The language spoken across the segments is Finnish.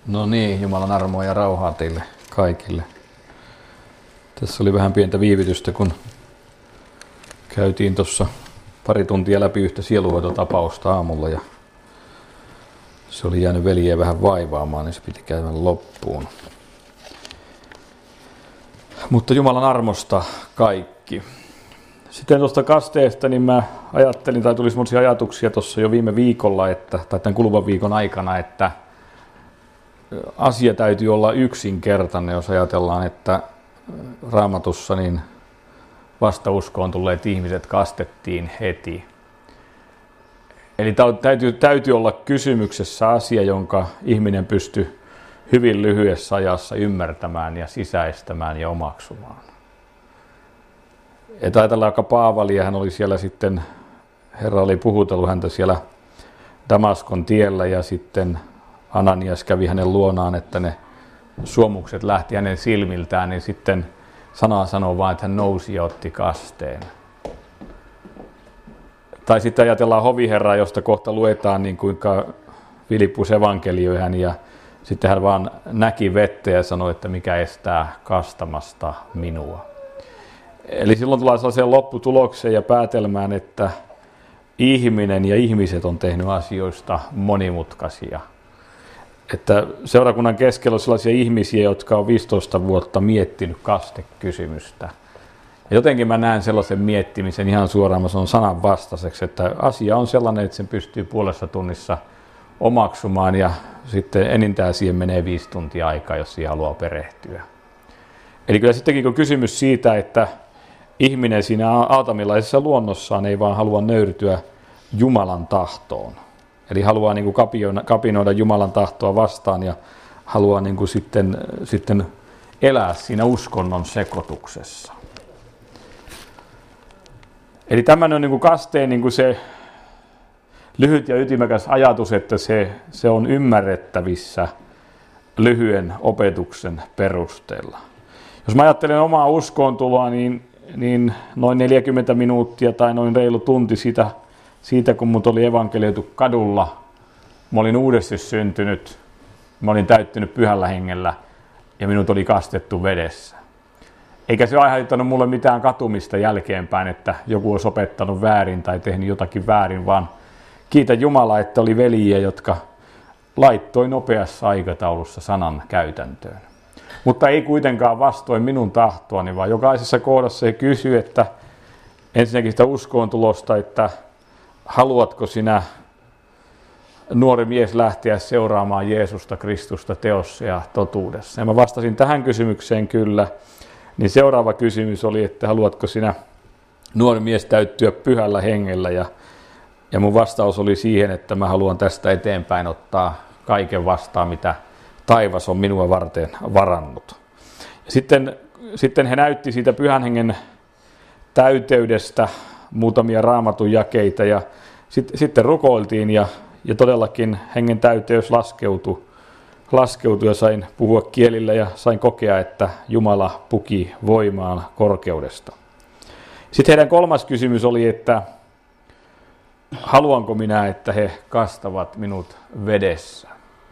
No niin, Jumalan armoa ja rauhaa teille kaikille. Tässä oli vähän pientä viivytystä, kun käytiin tuossa pari tuntia läpi yhtä sielunhoitotapausta aamulla ja se oli jäänyt veljeä vähän vaivaamaan, niin se piti käydä loppuun. Mutta Jumalan armosta kaikki. Sitten tuosta kasteesta, niin mä ajattelin, tai tuli semmoisia ajatuksia tuossa jo viime viikolla, tai tämän kuluvan viikon aikana, että asia täytyy olla yksinkertainen, jos ajatellaan, että Raamatussa niin vastauskoon tulleet ihmiset kastettiin heti. Eli täytyy olla kysymyksessä asia, jonka ihminen pystyy hyvin lyhyessä ajassa ymmärtämään ja sisäistämään ja omaksumaan. Et ajatellaan aika Paavalia, hän oli siellä sitten, Herra oli puhutellut häntä siellä Damaskon tiellä ja sitten Ananias kävi hänen luonaan, että ne suomukset lähti hänen silmiltään, niin sitten sana sanoo vain, että hän nousi ja otti kasteen. Tai sitten ajatellaan hoviherraa, josta kohta luetaan, niin kuinka Filippus evankelioi hän ja sitten hän vaan näki vettä ja sanoi, että mikä estää kastamasta minua. Eli silloin tullaan sellaiseen lopputulokseen ja päätelmään, että ihminen ja ihmiset on tehnyt asioista monimutkaisia. Että seurakunnan keskellä on sellaisia ihmisiä, jotka on 15 vuotta miettinyt kastekysymystä. Ja jotenkin mä näen sellaisen miettimisen ihan suoraan, mä sanon sanan vastaiseksi, että asia on sellainen, että sen pystyy puolessa tunnissa omaksumaan ja sitten enintään siihen menee 5 tuntia aikaa, jos siihen haluaa perehtyä. Eli kyllä sittenkin on kysymys siitä, että ihminen siinä aatamilaisessa luonnossaan ei vaan halua nöyrtyä Jumalan tahtoon. Eli haluaa niin kuin kapinoida Jumalan tahtoa vastaan ja haluaa niin kuin sitten elää siinä uskonnon sekoituksessa. Eli tämmöinen on niin kuin kasteen niin kuin se lyhyt ja ytimekäs ajatus, että se on ymmärrettävissä lyhyen opetuksen perusteella. Jos mä ajattelen omaa uskoontuloa, niin noin 40 minuuttia tai noin reilu tunti siitä kun mut oli evankelioitu kadulla, mä olin uudesti syntynyt, mä olin täyttynyt pyhällä hengellä ja minut oli kastettu vedessä. Eikä se aiheuttanut mulle mitään katumista jälkeenpäin, että joku olisi opettanut väärin tai tehnyt jotakin väärin, vaan kiitä Jumalaa, että oli veljiä, jotka laittoi nopeassa aikataulussa sanan käytäntöön. Mutta ei kuitenkaan vastoin minun tahtoani, vaan jokaisessa kohdassa he kysyy, että ensinnäkin sitä uskoontulosta, että haluatko sinä, nuori mies, lähteä seuraamaan Jeesusta Kristusta teossa ja totuudessa? Ja mä vastasin tähän kysymykseen kyllä. Niin seuraava kysymys oli, että haluatko sinä, nuori mies, täyttyä pyhällä hengellä? Ja mun vastaus oli siihen, että mä haluan tästä eteenpäin ottaa kaiken vastaan, mitä taivas on minua varten varannut. Ja sitten he näytti siitä pyhän hengen täyteydestä muutamia raamatun jakeita ja sitten rukoiltiin ja todellakin hengen täyteys laskeutui ja sain puhua kielillä ja sain kokea, että Jumala puki voimaan korkeudesta. Sitten heidän kolmas kysymys oli, että haluanko minä, että he kastavat minut vedessä.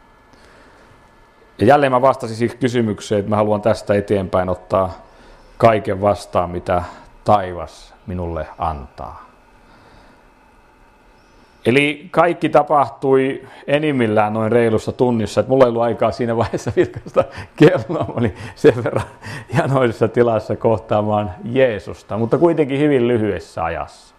Ja jälleen mä vastasin siihen kysymykseen, että mä haluan tästä eteenpäin ottaa kaiken vastaan, mitä taivas minulle antaa. Eli kaikki tapahtui enimmillään noin reilussa tunnissa. Että mulla ei ollut aikaa siinä vaiheessa vilkaista kelloa. Mä olin sen verran janoisessa tilassa kohtaamaan Jeesusta, mutta kuitenkin hyvin lyhyessä ajassa.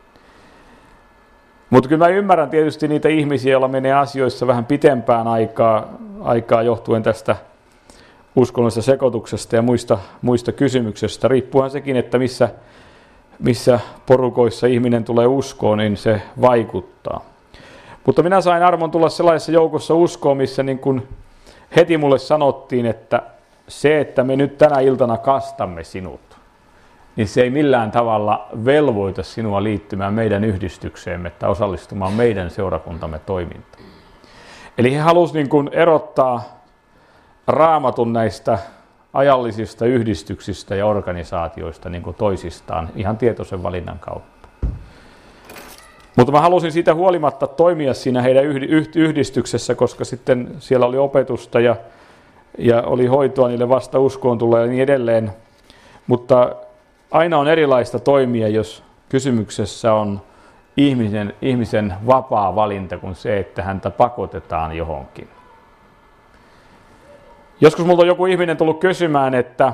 Mutta kyllä mä ymmärrän tietysti niitä ihmisiä, joilla menee asioissa vähän pitempään aikaa johtuen tästä uskonnollisesta sekoituksesta ja muista kysymyksistä. Riippuuhan sekin, että missä porukoissa ihminen tulee uskoon, niin se vaikuttaa. Mutta minä sain armon tulla sellaisessa joukossa uskoon, missä niin kuin heti mulle sanottiin, että se, että me nyt tänä iltana kastamme sinut, niin se ei millään tavalla velvoita sinua liittymään meidän yhdistykseemme tai osallistumaan meidän seurakuntamme toimintaan. Eli he halusivat niin kuin erottaa Raamatun näistä ajallisista yhdistyksistä ja organisaatioista niin kuin toisistaan ihan tietoisen valinnan kautta. Mutta mä halusin siitä huolimatta toimia siinä heidän yhdistyksessä, koska sitten siellä oli opetusta ja oli hoitoa niille vasta uskoon tulla ja niin edelleen. Mutta aina on erilaista toimia, jos kysymyksessä on ihmisen vapaa valinta kuin se, että häntä pakotetaan johonkin. Joskus multa on joku ihminen tullut kysymään, että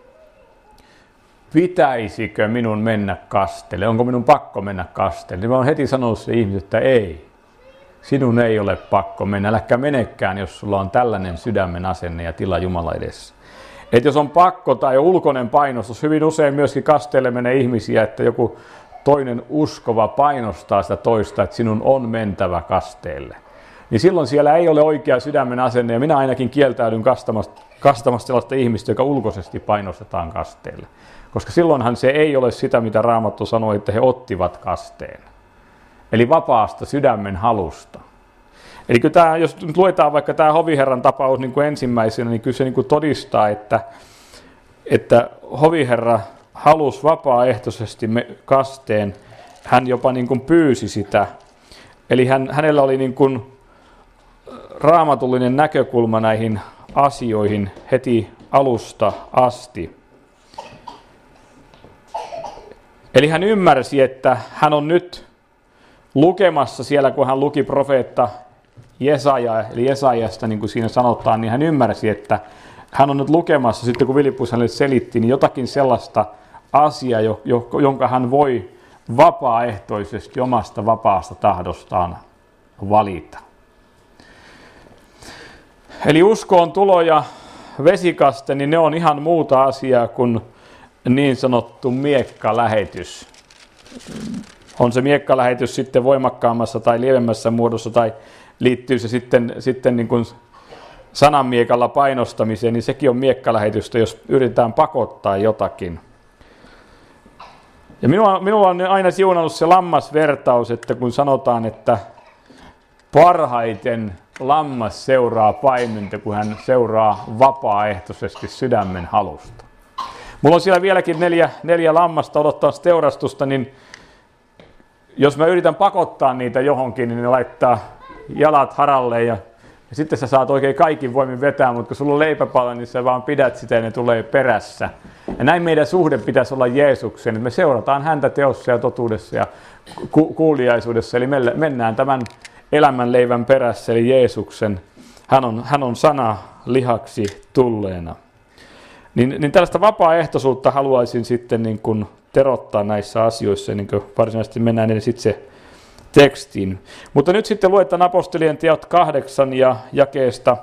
pitäisikö minun mennä kasteelle, onko minun pakko mennä kasteelle. Niin mä oon heti sanonut se ihminen, että ei, sinun ei ole pakko mennä, äläkä menekään, jos sulla on tällainen sydämen asenne ja tila Jumala edessä. Että jos on pakko tai ulkoinen painostus, hyvin usein myöskin kasteelle menee ihmisiä, että joku toinen uskova painostaa sitä toista, että sinun on mentävä kasteelle. Niin silloin siellä ei ole oikea sydämen asenne, ja minä ainakin kieltäydyn kastamasta sellaista ihmistä, joka ulkoisesti painostetaan kasteelle. Koska silloinhan se ei ole sitä, mitä Raamattu sanoi, että he ottivat kasteen. Eli vapaasta sydämen halusta. Eli tämä, jos nyt luetaan vaikka tämä hoviherran tapaus niin kuin ensimmäisenä, niin kyllä se niin kuin todistaa, että hoviherra halusi vapaaehtoisesti kasteen. Hän jopa niin kuin pyysi sitä. Eli hänellä oli niin kuin raamatullinen näkökulma näihin asioihin heti alusta asti. Eli hän ymmärsi, että hän on nyt lukemassa siellä, kun hän luki profeetta Jesaja, eli Jesajasta, niin kuin siinä sanotaan, niin hän ymmärsi, että hän on nyt lukemassa, sitten kun Filippus hänelle selitti, niin jotakin sellaista asiaa, jonka hän voi vapaaehtoisesti omasta vapaasta tahdostaan valita. Eli uskoon tulo ja vesikaste, niin ne on ihan muuta asiaa kuin niin sanottu miekkalähetys. On se miekkalähetys sitten voimakkaammassa tai lievemmässä muodossa, tai liittyy se sitten niin kuin sananmiekalla painostamiseen, niin sekin on miekkalähetystä, jos yritetään pakottaa jotakin. Ja minulla on aina siunannut se lammasvertaus, että kun sanotaan, että parhaiten lammas seuraa paimenta, kun hän seuraa vapaaehtoisesti sydämen halusta. Mulla on siellä vieläkin neljä lammasta odottaa teurastusta, niin jos mä yritän pakottaa niitä johonkin, niin ne laittaa jalat haralle ja sitten sä saat oikein kaikin voimin vetää, mutta kun sulla on leipäpala, niin sä vaan pidät sitä ja ne tulee perässä. Ja näin meidän suhde pitäisi olla Jeesukseen, että me seurataan häntä teossa ja totuudessa ja kuuliaisuudessa, eli mennään tämän elämänleivän perässä, eli Jeesuksen. Hän on sana lihaksi tulleena. Niin tällaista vapaaehtoisuutta haluaisin sitten niin kuin terottaa näissä asioissa, niin kuin varsinaisesti mennään edes itse tekstiin. Mutta nyt sitten luetaan apostolien teot 8 ja jakeesta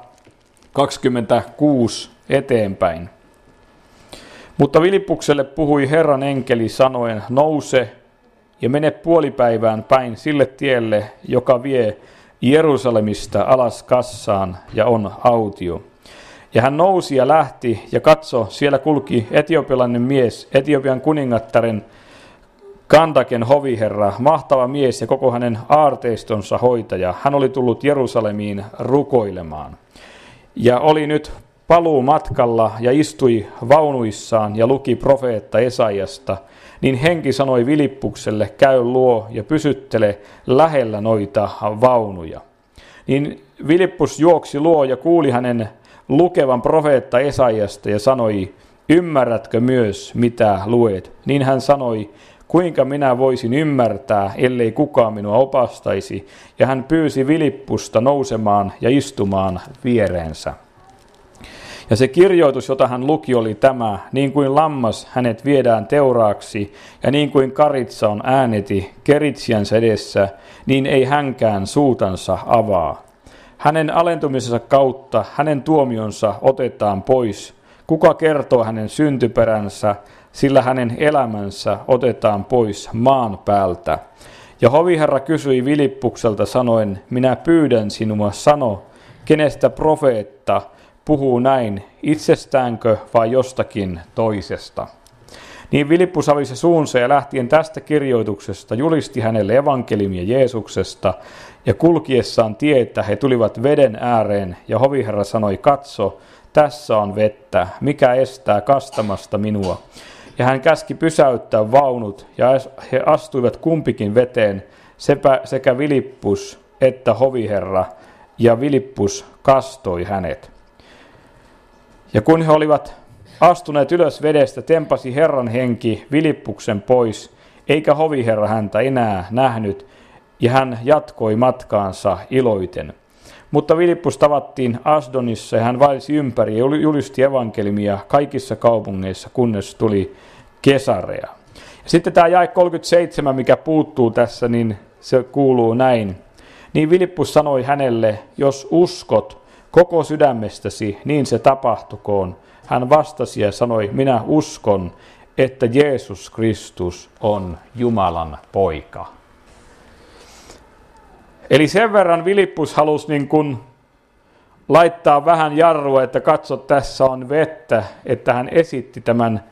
26 eteenpäin. Mutta Filippukselle puhui Herran enkeli sanoen, nouse ja mene puolipäivään päin sille tielle, joka vie Jerusalemista alas Kassaan ja on autio. Ja hän nousi ja lähti, ja katso, siellä kulki etiopialainen mies, Etiopian kuningattaren Kandaken hoviherra, mahtava mies ja koko hänen aarteistonsa hoitaja. Hän oli tullut Jerusalemiin rukoilemaan. Ja oli nyt paluu matkalla ja istui vaunuissaan ja luki profeetta Esaiasta. Niin henki sanoi Filippukselle, käy luo ja pysyttele lähellä noita vaunuja. Niin Filippus juoksi luo ja kuuli hänen lukevan profeetta Esaiasta ja sanoi, ymmärrätkö myös, mitä luet? Niin hän sanoi, kuinka minä voisin ymmärtää, ellei kukaan minua opastaisi. Ja hän pyysi Filippusta nousemaan ja istumaan viereensä. Ja se kirjoitus, jota hän luki, oli tämä, niin kuin lammas hänet viedään teuraaksi, ja niin kuin karitsa on ääneti keritsijänsä edessä, niin ei hänkään suutansa avaa. Hänen alentumisensa kautta hänen tuomionsa otetaan pois. Kuka kertoo hänen syntyperänsä, sillä hänen elämänsä otetaan pois maan päältä. Ja hoviherra kysyi Filippukselta sanoen, minä pyydän sinua, sano, kenestä profeetta puhuu näin, itsestäänkö vai jostakin toisesta. Niin Filippus avasi suunsa ja lähtien tästä kirjoituksesta julisti hänelle evankeliumia Jeesuksesta, ja kulkiessaan tietä he tulivat veden ääreen, ja hoviherra sanoi, katso, tässä on vettä, mikä estää kastamasta minua. Ja hän käski pysäyttää vaunut, ja he astuivat kumpikin veteen, sekä Filippus että hoviherra, ja Filippus kastoi hänet. Ja kun he olivat astuneet ylös vedestä, tempasi Herran henki Filippuksen pois, eikä hoviherra häntä enää nähnyt, ja hän jatkoi matkaansa iloiten. Mutta Filippus tavattiin Asdonissa, ja hän vaelsi ympäri ja julisti evankeliumia kaikissa kaupungeissa, kunnes tuli Kesarea. Sitten tämä jae 37, mikä puuttuu tässä, niin se kuuluu näin. Niin Filippus sanoi hänelle, jos uskot koko sydämestäsi, niin se tapahtukoon. Hän vastasi ja sanoi, minä uskon, että Jeesus Kristus on Jumalan poika. Eli sen verran Filippus halusi niin kuin laittaa vähän jarrua, että katso, tässä on vettä, että hän esitti tämän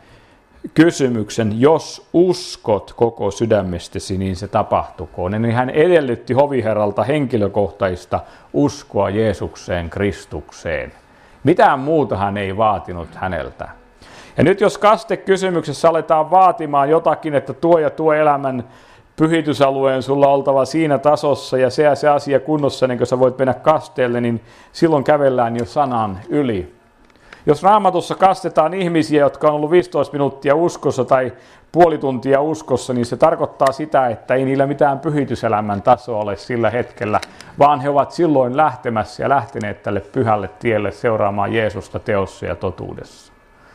kysymyksen, jos uskot koko sydämestäsi, niin se tapahtukoon. Eli hän edellytti hoviherralta henkilökohtaista uskoa Jeesukseen, Kristukseen. Mitään muuta hän ei vaatinut häneltä. Ja nyt jos kastekysymyksessä aletaan vaatimaan jotakin, että tuo ja tuo elämän pyhitysalueen sulla on oltava siinä tasossa ja se asia kunnossa, niin kun sä voit mennä kasteelle, niin silloin kävellään jo sanan yli. Jos Raamatussa kastetaan ihmisiä, jotka on ollut 15 minuuttia uskossa tai puoli tuntia uskossa, niin se tarkoittaa sitä, että ei niillä mitään pyhityselämän tasoa ole sillä hetkellä, vaan he ovat silloin lähtemässä ja lähteneet tälle pyhälle tielle seuraamaan Jeesusta teossa ja totuudessa.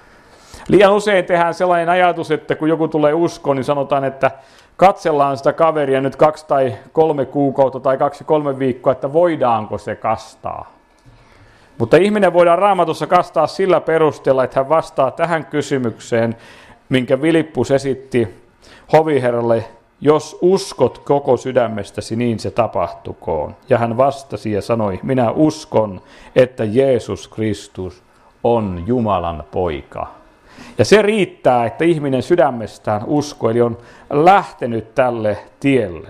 Liian usein tehdään sellainen ajatus, että kun joku tulee uskoon, niin sanotaan, että katsellaan sitä kaveria nyt 2 tai 3 kuukautta tai 2-3 viikkoa, että voidaanko se kastaa. Mutta ihminen voidaan Raamatussa kastaa sillä perusteella, että hän vastaa tähän kysymykseen, minkä Filippus esitti hoviherralle, jos uskot koko sydämestäsi, niin se tapahtukoon. Ja hän vastasi ja sanoi, minä uskon, että Jeesus Kristus on Jumalan poika. Ja se riittää, että ihminen sydämestään uskoo, eli on lähtenyt tälle tielle.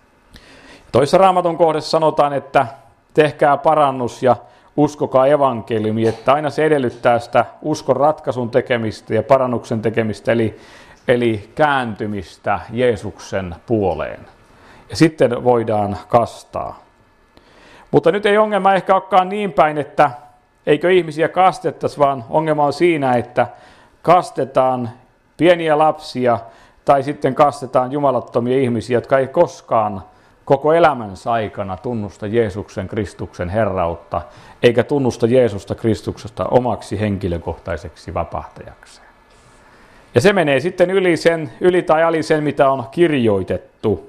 Toisessa Raamatun kohdassa sanotaan, että tehkää parannus ja uskokaa evankeliumi, että aina se edellyttää sitä uskon ratkaisun tekemistä ja parannuksen tekemistä, eli kääntymistä Jeesuksen puoleen. Ja sitten voidaan kastaa. Mutta nyt ei ongelma ehkä olekaan niin päin, että eikö ihmisiä kastettaisi, vaan ongelma on siinä, että kastetaan pieniä lapsia tai sitten kastetaan jumalattomia ihmisiä, jotka ei koskaan koko elämänsä aikana tunnusta Jeesuksen Kristuksen herrautta, eikä tunnusta Jeesusta Kristuksesta omaksi henkilökohtaiseksi vapahtajakseen. Ja se menee sitten yli tai ali sen, mitä on kirjoitettu.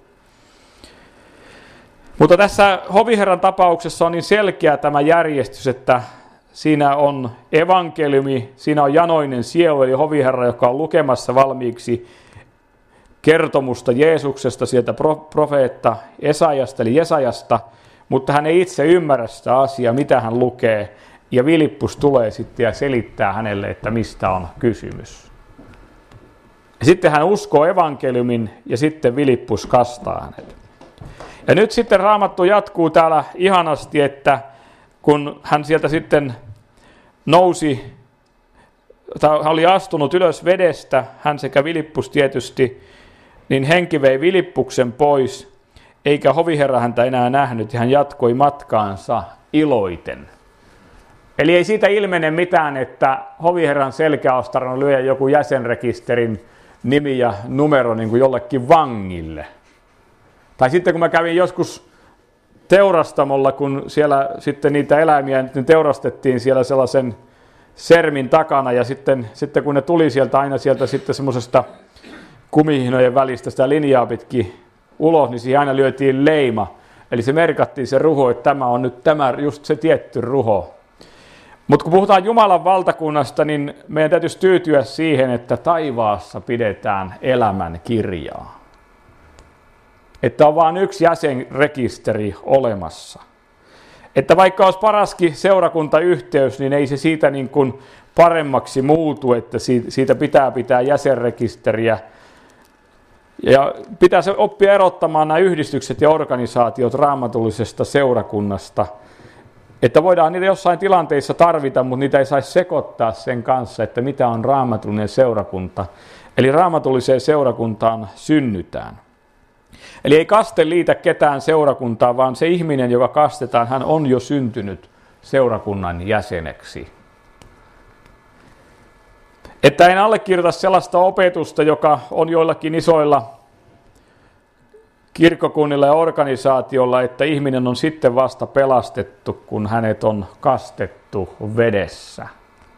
Mutta tässä hoviherran tapauksessa on niin selkeä tämä järjestys, että siinä on evankeliumi, siinä on janoinen sielu, eli hoviherra, joka on lukemassa valmiiksi kertomusta Jeesuksesta sieltä profeetta Esaiasta, eli Jesajasta, mutta hän ei itse ymmärrä sitä asiaa, mitä hän lukee, ja Filippus tulee sitten ja selittää hänelle, että mistä on kysymys. Ja sitten hän uskoo evankeliumin, ja sitten Filippus kastaa hänet. Ja nyt sitten Raamattu jatkuu täällä ihanasti, että kun hän sieltä sitten nousi, tai oli astunut ylös vedestä, hän sekä Filippus tietysti, niin henki vei Filippuksen pois, eikä hoviherra häntä enää nähnyt, ja hän jatkoi matkaansa iloiten. Eli ei siitä ilmene mitään, että hoviherran selkä olisi tarvinnut lyödä joku jäsenrekisterin nimi ja numero niin kuin jollekin vangille. Tai sitten kun mä kävin joskus teurastamolla, kun siellä sitten niitä eläimiä teurastettiin siellä sellaisen sermin takana, ja sitten kun ne tuli sieltä aina sieltä sitten semmoisesta kumihinojen välistä sitä linjaa pitkin ulos, niin siihen aina lyötiin leima. Eli se merkattiin se ruho, että tämä on nyt just se tietty ruho. Mutta kun puhutaan Jumalan valtakunnasta, niin meidän täytyisi tyytyä siihen, että taivaassa pidetään elämän kirjaa. Että on vain yksi jäsenrekisteri olemassa. Että vaikka olisi paraskin seurakuntayhteys, niin ei se siitä niin kuin paremmaksi muutu, että siitä pitää jäsenrekisteriä. Ja pitäisi oppia erottamaan nämä yhdistykset ja organisaatiot raamatullisesta seurakunnasta. Että voidaan niitä jossain tilanteissa tarvita, mutta niitä ei saisi sekoittaa sen kanssa, että mitä on raamatullinen seurakunta. Eli raamatulliseen seurakuntaan synnytään. Eli ei kaste liitä ketään seurakuntaan, vaan se ihminen, joka kastetaan, hän on jo syntynyt seurakunnan jäseneksi. Että en allekirjoita sellaista opetusta, joka on joillakin isoilla kirkkokunnilla ja organisaatiolla, että ihminen on sitten vasta pelastettu, kun hänet on kastettu vedessä.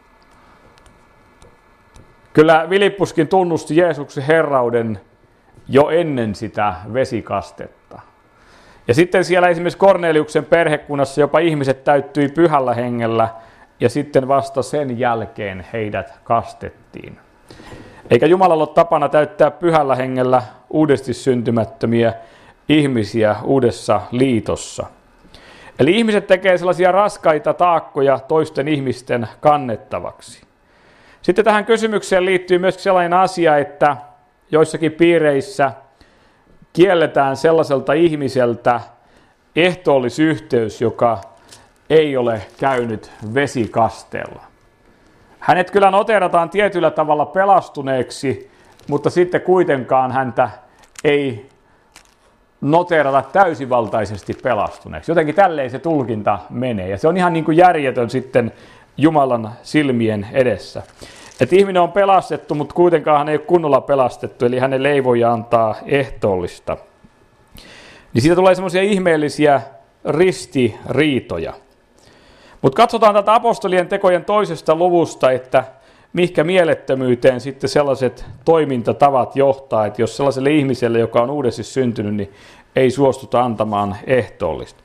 Kyllä Filippuskin tunnusti Jeesuksen herrauden jo ennen sitä vesikastetta. Ja sitten siellä esimerkiksi Korneliuksen perhekunnassa jopa ihmiset täyttyi pyhällä hengellä ja sitten vasta sen jälkeen heidät kastettiin. Eikä Jumalalla ole tapana täyttää pyhällä hengellä uudesti syntymättömiä ihmisiä uudessa liitossa. Eli ihmiset tekee sellaisia raskaita taakkoja toisten ihmisten kannettavaksi. Sitten tähän kysymykseen liittyy myös sellainen asia, että joissakin piireissä kielletään sellaiselta ihmiseltä ehtoollisyhteys, joka ei ole käynyt vesikasteella. Hänet kyllä noterataan tietyllä tavalla pelastuneeksi, mutta sitten kuitenkaan häntä ei noterata täysivaltaisesti pelastuneeksi. Jotenkin tälleen se tulkinta menee, ja se on ihan niin kuin järjetön sitten Jumalan silmien edessä. Että ihminen on pelastettu, mutta kuitenkaan hän ei ole kunnolla pelastettu, eli hänelle ei voi antaa ehtoollista. Niin siitä tulee semmoisia ihmeellisiä ristiriitoja. Mutta katsotaan tätä apostolien tekojen 2. luvusta, että mihinkä mielettömyyteen sitten sellaiset toimintatavat johtaa, että jos sellaiselle ihmiselle, joka on uudesti syntynyt, niin ei suostuta antamaan ehtoollista.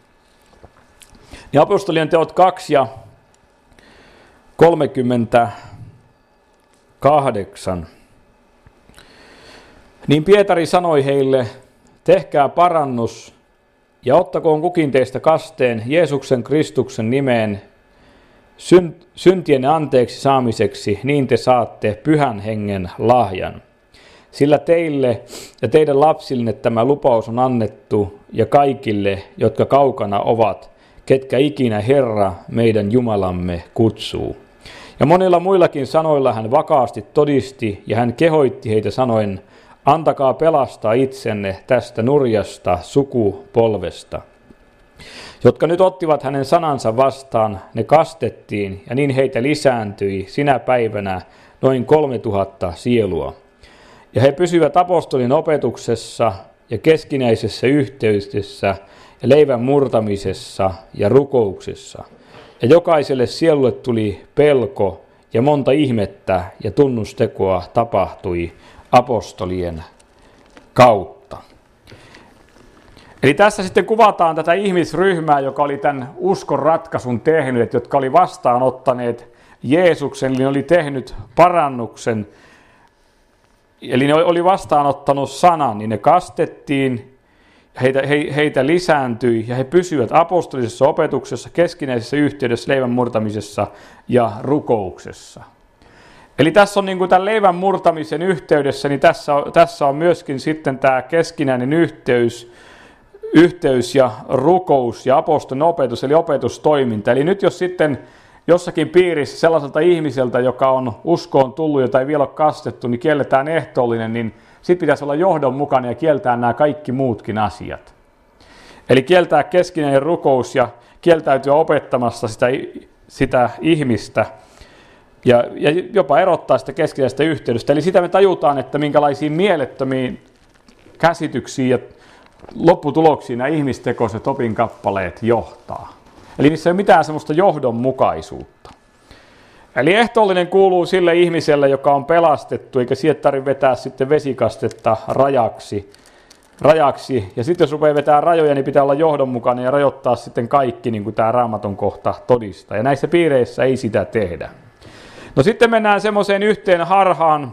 Niin apostolien teot 2 ja 38. Niin Pietari sanoi heille, tehkää parannus ja ottakoon kukin teistä kasteen Jeesuksen Kristuksen nimeen syntienne anteeksi saamiseksi, niin te saatte Pyhän Hengen lahjan. Sillä teille ja teidän lapsillenne tämä lupaus on annettu ja kaikille, jotka kaukana ovat, ketkä ikinä Herra meidän Jumalamme kutsuu. Ja monilla muillakin sanoilla hän vakaasti todisti ja hän kehoitti heitä sanoen, antakaa pelastaa itsenne tästä nurjasta sukupolvesta. Jotka nyt ottivat hänen sanansa vastaan, ne kastettiin ja niin heitä lisääntyi sinä päivänä noin 3000 sielua. Ja he pysyivät apostolin opetuksessa ja keskinäisessä yhteydessä ja leivän murtamisessa ja rukouksessa. Ja jokaiselle sielulle tuli pelko ja monta ihmettä ja tunnustekoa tapahtui apostolien kautta. Eli tässä sitten kuvataan tätä ihmisryhmää, joka oli tämän uskon ratkaisun tehnyt, jotka oli vastaanottaneet Jeesuksen, eli ne oli tehnyt parannuksen, eli ne oli vastaanottanut sanan, niin ne kastettiin, heitä lisääntyi ja he pysyivät apostolisessa opetuksessa, keskinäisessä yhteydessä, leivän murtamisessa ja rukouksessa. Eli tässä on niin kuin tämän leivän murtamisen yhteydessä, niin tässä on myöskin sitten tämä keskinäinen yhteys ja rukous ja apostolinen opetus, eli opetustoiminta. Eli nyt jos sitten jossakin piirissä sellaiselta ihmiseltä, joka on uskoon tullut, jota ei vielä ole kastettu, niin kielletään ehtoollinen, niin sitten pitäisi olla johdonmukainen ja kieltää nämä kaikki muutkin asiat. Eli kieltää keskinäinen rukous ja kieltäytyä opettamasta sitä ihmistä ja jopa erottaa sitä keskinäistä yhteydestä. Eli sitä me tajutaan, että minkälaisiin mielettömiin käsityksiin ja lopputuloksiin nämä ihmistekoiset opinkappaleet johtaa. Eli niissä ei ole mitään semmoista johdonmukaisuutta. Eli ehtoollinen kuuluu sille ihmiselle, joka on pelastettu, eikä sieltä tarvitse vetää sitten vesikastetta rajaksi. Ja sitten jos rupeaa vetää rajoja, niin pitää olla johdonmukainen ja rajoittaa sitten kaikki, niin kuin tämä Raamatun kohta todistaa. Ja näissä piireissä ei sitä tehdä. No sitten mennään semmoiseen yhteen harhaan.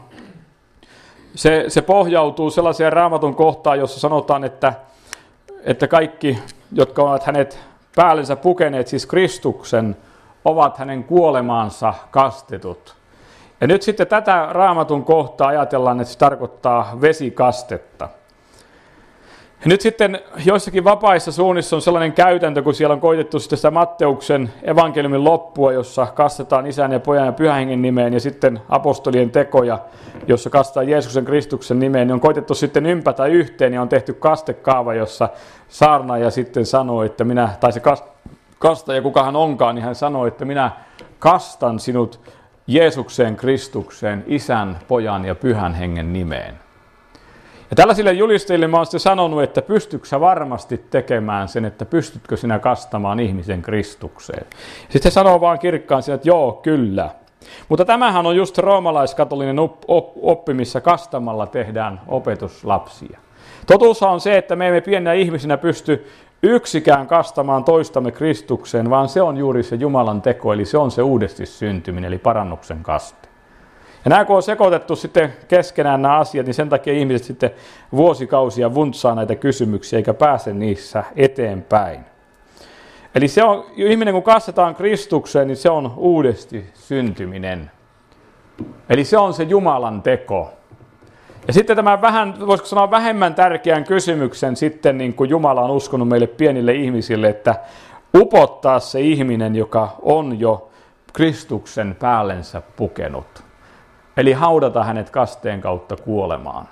Se pohjautuu sellaiseen Raamatun kohtaan, jossa sanotaan, että kaikki, jotka ovat hänet päällensä pukeneet, siis Kristuksen, ovat hänen kuolemaansa kastetut. Ja nyt sitten tätä Raamatun kohtaa ajatellaan, että se tarkoittaa vesikastetta. Ja nyt sitten joissakin vapaissa suunnissa on sellainen käytäntö, kun siellä on koitettu sitten sitä Matteuksen evankeliumin loppua, jossa kastetaan Isän ja Pojan ja Pyhän Hengen nimeen, ja sitten apostolien tekoja, jossa kastetaan Jeesuksen Kristuksen nimeen, niin on koitettu sitten ympätä yhteen, ja on tehty kastekaava, jossa saarnaaja sitten sanoo, että minä, tai se kastaja, kuka hän onkaan, niin hän sanoo, että minä kastan sinut Jeesukseen Kristukseen, Isän, Pojan ja Pyhän Hengen nimeen. Ja tällaisille julistajille mä oon sitten sanonut, että pystytkö sä varmasti tekemään sen, että pystytkö sinä kastamaan ihmisen Kristukseen. Sitten se sanoo vaan kirkkaan siinä, että joo, kyllä. Mutta tämähän on just roomalaiskatolinen oppi, missä kastamalla tehdään opetuslapsia. Totuushan on se, että me emme pienenä ihmisinä pysty yksikään kastamaan toistamme Kristukseen, vaan se on juuri se Jumalan teko, eli se on se uudesti syntyminen, eli parannuksen kaste. Ja nämä kun on sekoitettu sitten keskenään nämä asiat, niin sen takia ihmiset sitten vuosikausia vuntsaa näitä kysymyksiä, eikä pääse niissä eteenpäin. Eli se on, ihminen kun kastetaan Kristukseen, niin se on uudesti syntyminen. Eli se on se Jumalan teko. Ja sitten tämä voisiko sanoa vähemmän tärkeän kysymyksen sitten, niin kuin Jumala on uskonut meille pienille ihmisille, että upottaa se ihminen, joka on jo Kristuksen päällensä pukenut. Eli haudata hänet kasteen kautta kuolemaan.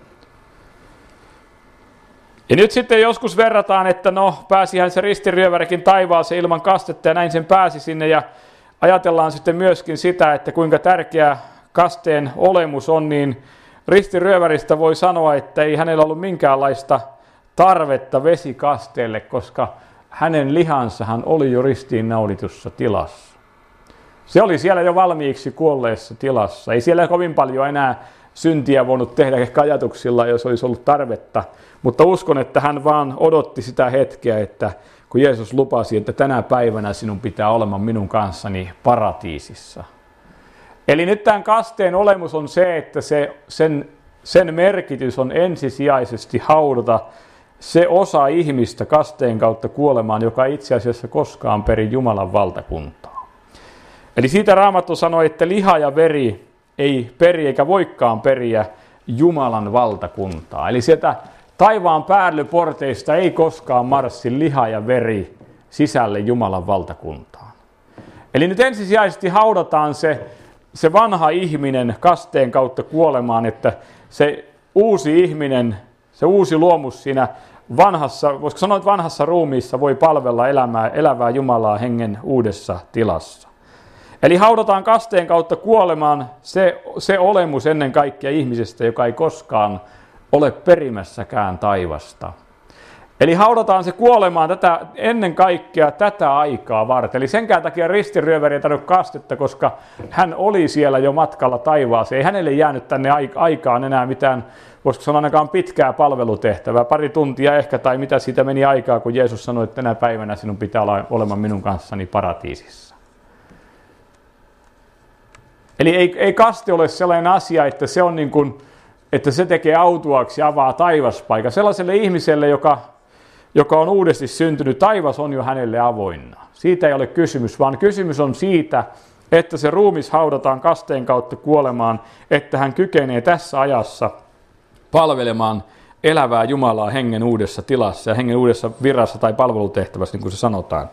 Ja nyt sitten joskus verrataan, että no pääsihän se ristiryövärikin taivaaseen ilman kastetta ja näin sen pääsi sinne. Ja ajatellaan sitten myöskin sitä, että kuinka tärkeä kasteen olemus on, niin ristiryöväristä voi sanoa, että ei hänellä ollut minkäänlaista tarvetta vesikasteelle, koska hänen lihansahan oli jo ristiinnaulitussa tilassa. Se oli siellä jo valmiiksi kuolleessa tilassa. Ei siellä kovin paljon enää syntiä voinut tehdä ehkä ajatuksilla, jos olisi ollut tarvetta. Mutta uskon, että hän vaan odotti sitä hetkeä, että kun Jeesus lupasi, että tänä päivänä sinun pitää olemaan minun kanssani paratiisissa. Eli nyt tämän kasteen olemus on se, että sen merkitys on ensisijaisesti haudata se osa ihmistä kasteen kautta kuolemaan, joka itse asiassa koskaan peri Jumalan valtakuntaa. Eli siitä Raamattu sanoi, että liha ja veri ei peri eikä voikaan periä Jumalan valtakuntaa. Eli sieltä taivaan päällöporteista ei koskaan marssi liha ja veri sisälle Jumalan valtakuntaan. Eli nyt ensisijaisesti haudataan se vanha ihminen kasteen kautta kuolemaan, että se uusi ihminen, se uusi luomus siinä vanhassa, voisiko sanoa, että vanhassa ruumiissa voi palvella elävää Jumalaa hengen uudessa tilassa. Eli haudataan kasteen kautta kuolemaan se olemus ennen kaikkea ihmisestä, joka ei koskaan ole perimässäkään taivasta. Eli haudataan se kuolemaan ennen kaikkea tätä aikaa varten. Eli senkään takia ristiryöväri ei tarvitse kastetta, koska hän oli siellä jo matkalla taivaaseen. Ei hänelle jäänyt tänne aikaan enää mitään, voisiko sanoa ainakaan pitkää palvelutehtävää, 2 tuntia ehkä, tai mitä siitä meni aikaa, kun Jeesus sanoi, että tänä päivänä sinun pitää olla olemaan minun kanssani paratiisissa. Eli ei kaste ole sellainen asia, että se on niin kuin, että se tekee autuaaksi ja avaa taivaspaikan. Sellaiselle ihmiselle, joka on uudesti syntynyt, taivas on jo hänelle avoinna. Siitä ei ole kysymys, vaan kysymys on siitä, että se ruumis haudataan kasteen kautta kuolemaan, että hän kykenee tässä ajassa palvelemaan elävää Jumalaa hengen uudessa tilassa ja hengen uudessa virassa tai palvelutehtävässä, niin kuin se sanotaan.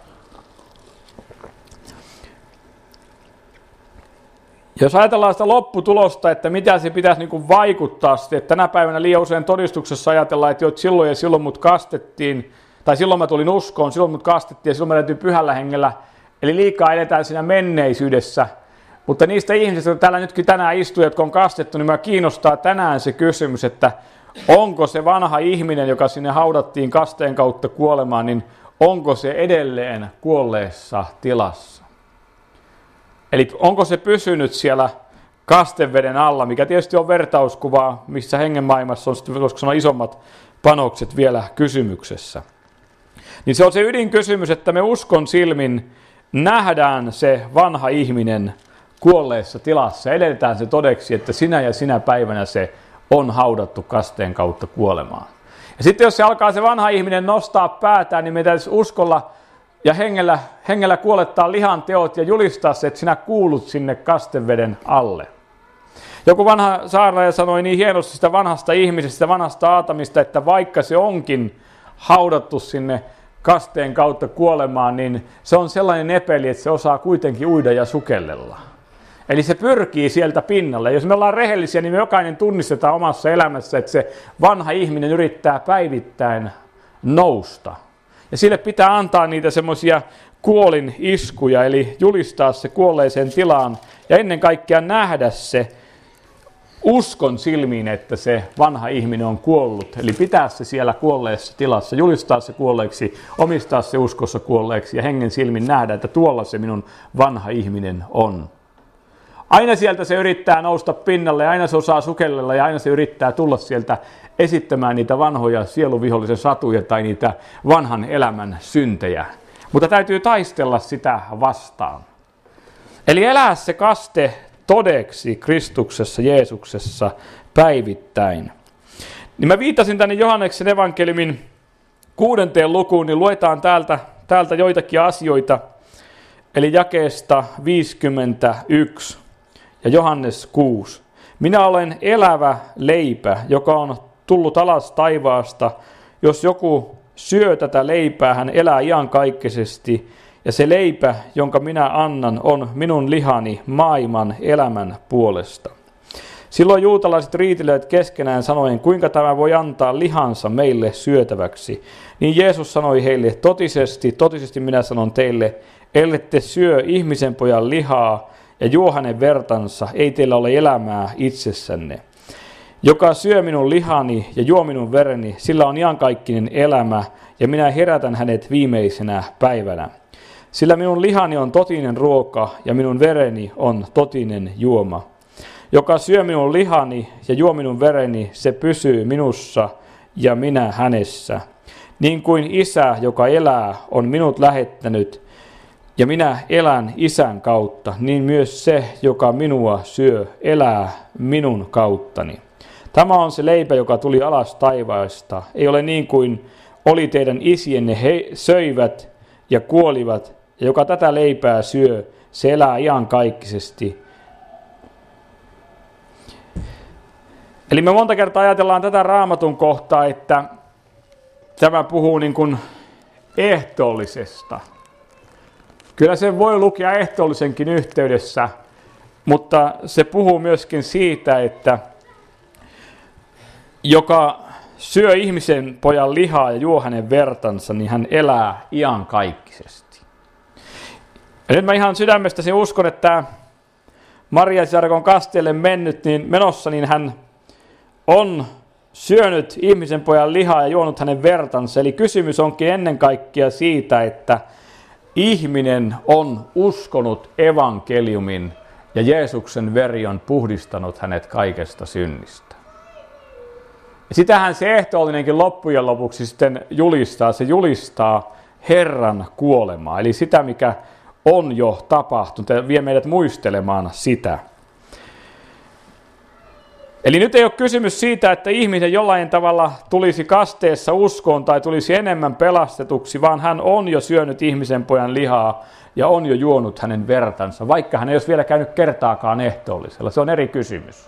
Jos ajatellaan sitä lopputulosta, että mitä se pitäisi niin kuin vaikuttaa, että tänä päivänä liian usein todistuksessa ajatellaan, että silloin ja silloin mut kastettiin, tai silloin mä tulin uskoon, silloin mut kastettiin ja silloin mä täytyy pyhällä hengellä, eli liikaa eletään siinä menneisyydessä. Mutta niistä ihmisistä, jotka täällä nytkin tänään istuu, jotka on kastettu, niin mä kiinnostaa tänään se kysymys, että onko se vanha ihminen, joka sinne haudattiin kasteen kautta kuolemaan, niin onko se edelleen kuolleessa tilassa? Eli onko se pysynyt siellä kasteveden alla, mikä tietysti on vertauskuvaa, missä hengenmaailmassa on sitten, voisiko sanoa, isommat panokset vielä kysymyksessä. Niin se on se ydinkysymys, että me uskon silmin nähdään se vanha ihminen kuolleessa tilassa. Edetään se todeksi, että sinä ja sinä päivänä se on haudattu kasteen kautta kuolemaan. Ja sitten jos se alkaa se vanha ihminen nostaa päätään, niin me täytyisi uskolla ja hengellä kuolettaa lihan teot ja julistaa se, että sinä kuulut sinne kasteveden alle. Joku vanha saarnaaja sanoi niin hienosti sitä vanhasta ihmisestä, vanhasta Aatamista, että vaikka se onkin haudattu sinne kasteen kautta kuolemaan, niin se on sellainen nepeli, että se osaa kuitenkin uida ja sukellella. Eli se pyrkii sieltä pinnalle. Jos me ollaan rehellisiä, niin me jokainen tunnistetaan omassa elämässä, että se vanha ihminen yrittää päivittäin nousta. Ja sille pitää antaa niitä semmoisia kuolin iskuja, eli julistaa se kuolleeseen tilaan ja ennen kaikkea nähdä se uskon silmiin, että se vanha ihminen on kuollut. Eli pitää se siellä kuolleessa tilassa, julistaa se kuolleeksi, omistaa se uskossa kuolleeksi ja hengen silmin nähdä, että tuolla se minun vanha ihminen on. Aina sieltä se yrittää nousta pinnalle, aina se osaa sukellella ja aina se yrittää tulla sieltä esittämään niitä vanhoja sieluvihollisen satuja tai niitä vanhan elämän syntejä. Mutta täytyy taistella sitä vastaan. Eli elää se kaste todeksi Kristuksessa, Jeesuksessa päivittäin. Niin mä viittasin tänne Johanneksen evankeliumin 6. lukuun, niin luetaan täältä joitakin asioita. Eli jakeesta 51 ja Johannes 6. Minä olen elävä leipä, joka on tullut alas taivaasta. Jos joku syö tätä leipää, hän elää iankaikkisesti. Ja se leipä, jonka minä annan, on minun lihani maailman elämän puolesta. Silloin juutalaiset riitelivät keskenään sanoen, kuinka tämä voi antaa lihansa meille syötäväksi. Niin Jeesus sanoi heille, totisesti minä sanon teille, ellette syö ihmisen pojan lihaa ja juo hänen vertansa, ei teillä ole elämää itsessänne. Joka syö minun lihani ja juo minun vereni, sillä on iankaikkinen elämä, ja minä herätän hänet viimeisenä päivänä. Sillä minun lihani on totinen ruoka, ja minun vereni on totinen juoma. Joka syö minun lihani ja juo minun vereni, se pysyy minussa ja minä hänessä. Niin kuin Isä, joka elää, on minut lähettänyt, ja minä elän Isän kautta, niin myös se, joka minua syö, elää minun kauttani. Tämä on se leipä, joka tuli alas taivaasta. Ei ole niin kuin oli teidän isienne, he söivät ja kuolivat, ja joka tätä leipää syö, se elää iankaikkisesti. Eli me monta kertaa ajatellaan tätä Raamatun kohtaa, että tämä puhuu niin kuin ehtoollisesta. Kyllä se voi lukea ehtoollisenkin yhteydessä, mutta se puhuu myöskin siitä, että joka syö ihmisen pojan lihaa ja juo hänen vertansa, niin hän elää iankaikkisesti. Ja nyt mä ihan sydämestäsi uskon, että Maria Sarkon kasteelle menossa, niin hän on syönyt ihmisen pojan lihaa ja juonut hänen vertansa. Eli kysymys onkin ennen kaikkea siitä, että ihminen on uskonut evankeliumin ja Jeesuksen veri on puhdistanut hänet kaikesta synnistä. Ja sitähän se ehtoollinenkin loppujen lopuksi sitten julistaa. Se julistaa Herran kuolemaa, eli sitä mikä on jo tapahtunut ja vie meidät muistelemaan sitä. Eli nyt ei ole kysymys siitä, että ihminen jollain tavalla tulisi kasteessa uskoon tai tulisi enemmän pelastetuksi, vaan hän on jo syönyt ihmisen pojan lihaa ja on jo juonut hänen vertansa, vaikka hän ei olisi vielä käynyt kertaakaan ehtoollisella. Se on eri kysymys.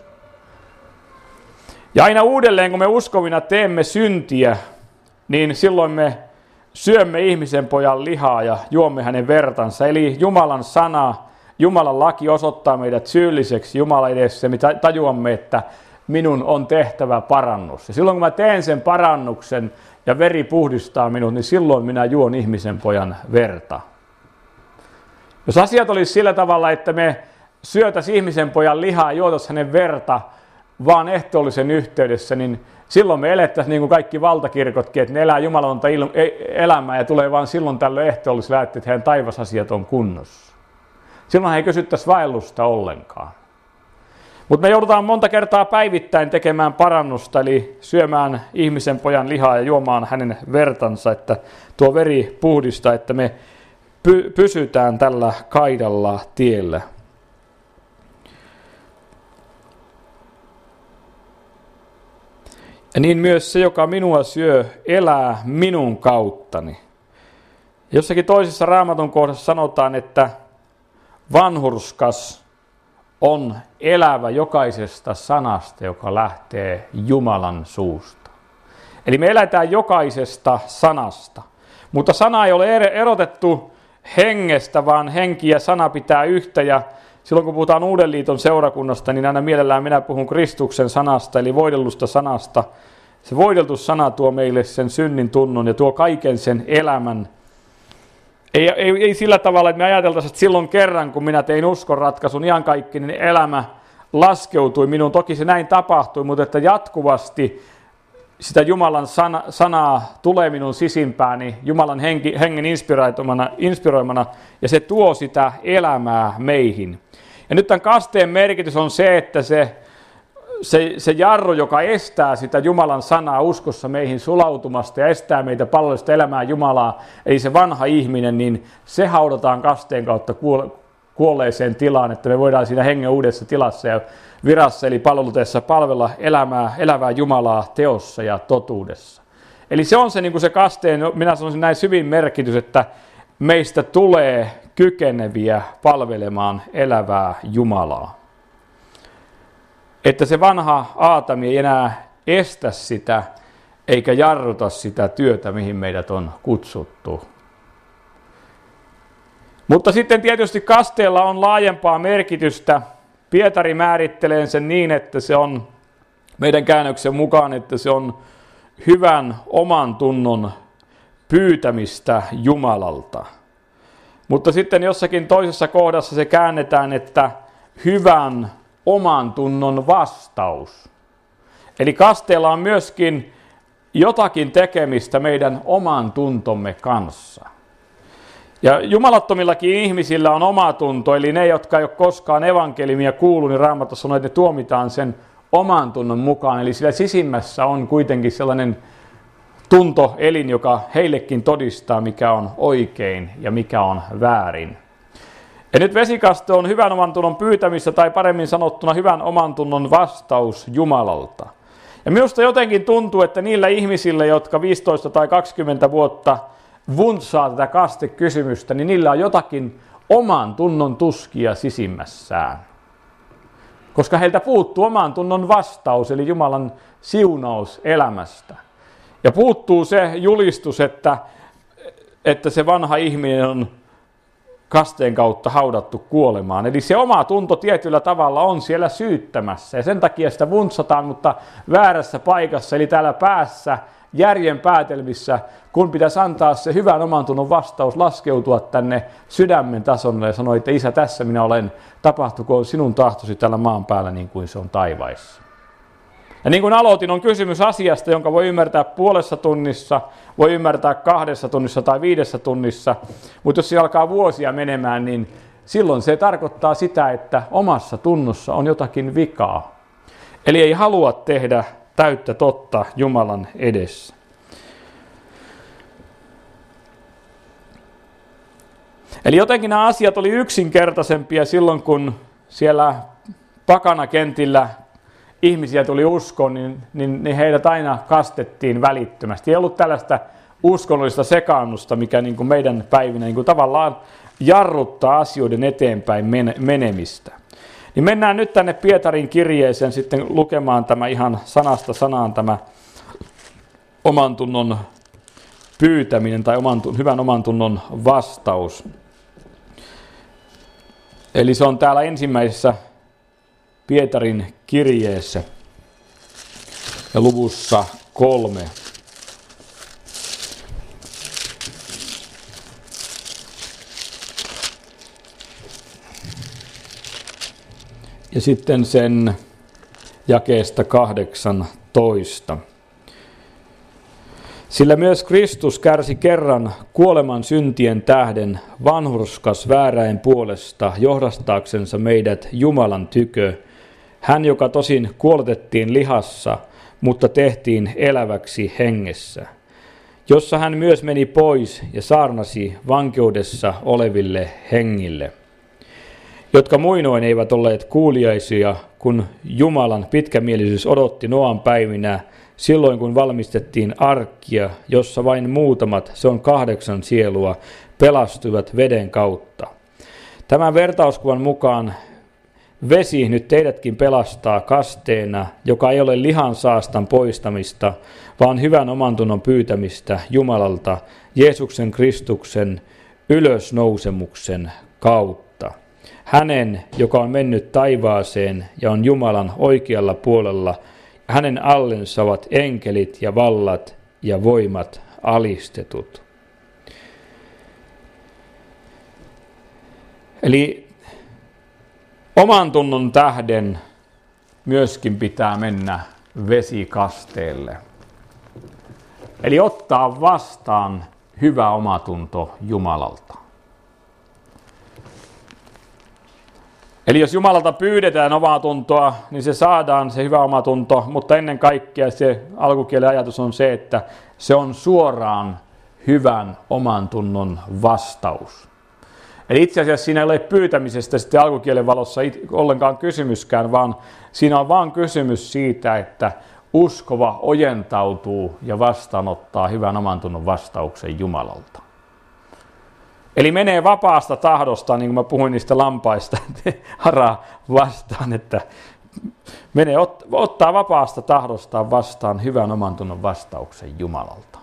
Ja aina uudelleen, kun me uskovina teemme syntiä, niin silloin me syömme ihmisen pojan lihaa ja juomme hänen vertansa. Eli Jumalan sana, Jumalan laki osoittaa meidät syylliseksi Jumalan edessä. Me tajuamme, että minun on tehtävä parannus. Ja silloin kun mä teen sen parannuksen ja veri puhdistaa minut, niin silloin minä juon ihmisen pojan verta. Jos asiat olisi sillä tavalla, että me syötäisiin ihmisen pojan lihaa ja juotaisiin hänen verta vaan ehtoollisen yhteydessä, niin silloin me elettäisiin niin kuin kaikki valtakirkotkin, että ne elää jumalantonta elämää ja tulee vaan silloin tällöin ehtoollisella, että heidän taivasasiat on kunnossa. Silloin he ei kysyttäisi vaellusta ollenkaan. Mutta me joudutaan monta kertaa päivittäin tekemään parannusta, eli syömään ihmisen pojan lihaa ja juomaan hänen vertansa, että tuo veri puhdistaa, että me pysytään tällä kaidalla tiellä. Ja niin myös se, joka minua syö, elää minun kauttani. Jossakin toisessa Raamatun kohdassa sanotaan, että vanhurskas on elävä jokaisesta sanasta, joka lähtee Jumalan suusta. Eli me eletään jokaisesta sanasta. Mutta sana ei ole erotettu hengestä, vaan henki ja sana pitää yhtä. Ja silloin kun puhutaan Uuden liiton seurakunnasta, niin aina mielellään minä puhun Kristuksen sanasta, eli voidellusta sanasta. Se voideltu sana tuo meille sen synnin tunnon ja tuo kaiken sen elämän. Ei sillä tavalla, että me ajateltaisiin, että silloin kerran, kun minä tein uskonratkaisun, iankaikkinen elämä laskeutui minuun. Toki se näin tapahtui, mutta että jatkuvasti sitä Jumalan sanaa tulee minun sisimpääni, Jumalan hengen inspiroimana, ja se tuo sitä elämää meihin. Ja nyt tämän kasteen merkitys on se, että se jarru, joka estää sitä Jumalan sanaa uskossa meihin sulautumasta ja estää meitä palvelusta elämää Jumalaa, eli se vanha ihminen, niin se haudataan kasteen kautta kuolleeseen tilaan, että me voidaan siinä hengen uudessa tilassa ja virassa, eli palveluteessa palvella elävää Jumalaa teossa ja totuudessa. Eli se on se, niin kuin se kasteen, minä sanoisin näin syvin merkitys, että meistä tulee kykeneviä palvelemaan elävää Jumalaa. Että se vanha Aatami ei enää estä sitä, eikä jarruta sitä työtä, mihin meidät on kutsuttu. Mutta sitten tietysti kasteella on laajempaa merkitystä. Pietari määrittelee sen niin, että se on meidän käännöksen mukaan, että se on hyvän oman tunnon pyytämistä Jumalalta. Mutta sitten jossakin toisessa kohdassa se käännetään, että hyvän oman tunnon vastaus. Eli kasteella on myöskin jotakin tekemistä meidän oman tuntomme kanssa. Ja jumalattomillakin ihmisillä on oma tunto, eli ne, jotka ei ole koskaan evankeliumia kuullut, niin Raamattu sanoo, että ne tuomitaan sen oman tunnon mukaan. Eli sillä sisimmässä on kuitenkin sellainen tuntoelin, joka heillekin todistaa, mikä on oikein ja mikä on väärin. Ja nyt vesikaste on hyvän omantunnon pyytämistä, tai paremmin sanottuna hyvän omantunnon vastaus Jumalalta. Ja minusta jotenkin tuntuu, että niillä ihmisillä, jotka 15 tai 20 vuotta vuntsaa tätä kastekysymystä, niin niillä on jotakin oman tunnon tuskia sisimmässään. Koska heiltä puuttuu oman tunnon vastaus, eli Jumalan siunaus elämästä. Ja puuttuu se julistus, että se vanha ihminen on kasteen kautta haudattu kuolemaan. Eli se oma tunto tietyllä tavalla on siellä syyttämässä. Ja sen takia sitä vuntsataan, mutta väärässä paikassa, eli täällä päässä, järjen päätelmissä, kun pitäisi antaa se hyvän omantunnon vastaus, laskeutua tänne sydämen tasolle ja sanoa, että Isä, tässä minä olen, tapahtukoon sinun tahtosi tällä maan päällä niin kuin se on taivaissa. Ja niin kuin aloitin, on kysymys asiasta, jonka voi ymmärtää puolessa tunnissa, voi ymmärtää 2 tunnissa tai 5 tunnissa, mutta jos se alkaa vuosia menemään, niin silloin se tarkoittaa sitä, että omassa tunnossa on jotakin vikaa. Eli ei halua tehdä täyttä totta Jumalan edessä. Eli jotenkin nämä asiat oli yksinkertaisempia silloin, kun siellä pakanakentillä ihmisiä tuli uskoon, niin heidät aina kastettiin välittömästi. Ei ollut tällaista uskonnollista sekaannusta, mikä niin kuin meidän päivinä niin kuin tavallaan jarruttaa asioiden eteenpäin menemistä. Niin mennään nyt tänne Pietarin kirjeeseen sitten lukemaan tämä ihan sanasta sanaan tämä oman tunnon pyytäminen tai hyvän oman tunnon vastaus. Eli se on täällä ensimmäisessä Pietarin kirjeessä ja luvussa 3. Ja sitten sen jakeesta 18. Sillä myös Kristus kärsi kerran kuoleman syntien tähden vanhurskas vääräin puolesta johdastaaksensa meidät Jumalan tykö. Hän, joka tosin kuoletettiin lihassa, mutta tehtiin eläväksi hengessä. Jossa hän myös meni pois ja saarnasi vankeudessa oleville hengille, jotka muinoin eivät olleet kuuliaisia, kun Jumalan pitkämielisyys odotti Noan päivinä, silloin kun valmistettiin arkkia, jossa vain muutamat, se on 8 sielua, pelastuivat veden kautta. Tämän vertauskuvan mukaan vesi nyt teidätkin pelastaa kasteena, joka ei ole lihan saastan poistamista, vaan hyvän omantunnon pyytämistä Jumalalta Jeesuksen Kristuksen ylösnousemuksen kautta. Hänen, joka on mennyt taivaaseen ja on Jumalan oikealla puolella, ja hänen allensa ovat enkelit ja vallat ja voimat alistetut. Eli oman tunnon tähden myöskin pitää mennä vesikasteelle. Eli ottaa vastaan hyvä omatunto Jumalalta. Eli jos Jumalalta pyydetään omatuntoa, niin se saadaan se hyvä omatunto, mutta ennen kaikkea se alkukielen ajatus on se, että se on suoraan hyvän omantunnon vastaus. Eli itse asiassa siinä ei ole pyytämisestä sitten alkukielen valossa ollenkaan kysymyskään, vaan siinä on vain kysymys siitä, että uskova ojentautuu ja vastaanottaa hyvän omantunnon vastauksen Jumalalta. Eli menee vapaasta tahdosta, niin kuin mä puhuin niistä lampaista, haraa vastaan, että ottaa vapaasta tahdostaan vastaan hyvän omantunnon vastauksen Jumalalta.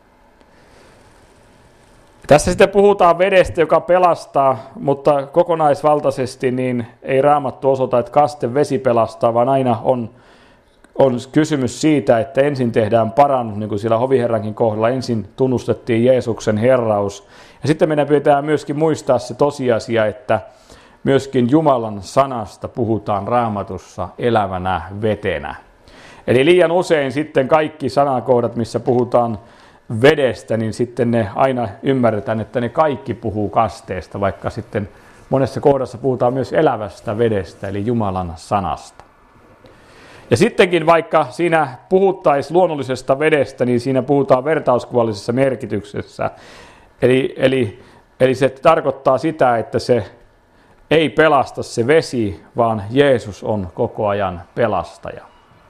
Tässä sitten puhutaan vedestä, joka pelastaa, mutta kokonaisvaltaisesti niin ei Raamattu osoita, että kaste vesi pelastaa, vaan aina on kysymys siitä, että ensin tehdään parannus, niin kuin siellä hoviherrankin kohdalla. Ensin tunnustettiin Jeesuksen herraus. Ja sitten meidän pitää myöskin muistaa se tosiasia, että myöskin Jumalan sanasta puhutaan Raamatussa elävänä vetenä. Eli liian usein sitten kaikki sanakohdat, missä puhutaan vedestä, niin sitten ne aina ymmärretään, että ne kaikki puhuu kasteesta, vaikka sitten monessa kohdassa puhutaan myös elävästä vedestä, eli Jumalan sanasta. Ja sittenkin vaikka siinä puhuttaisiin luonnollisesta vedestä, niin siinä puhutaan vertauskuvallisessa merkityksessä. Eli se tarkoittaa sitä, että se ei pelasta se vesi, vaan Jeesus on koko ajan pelastaja.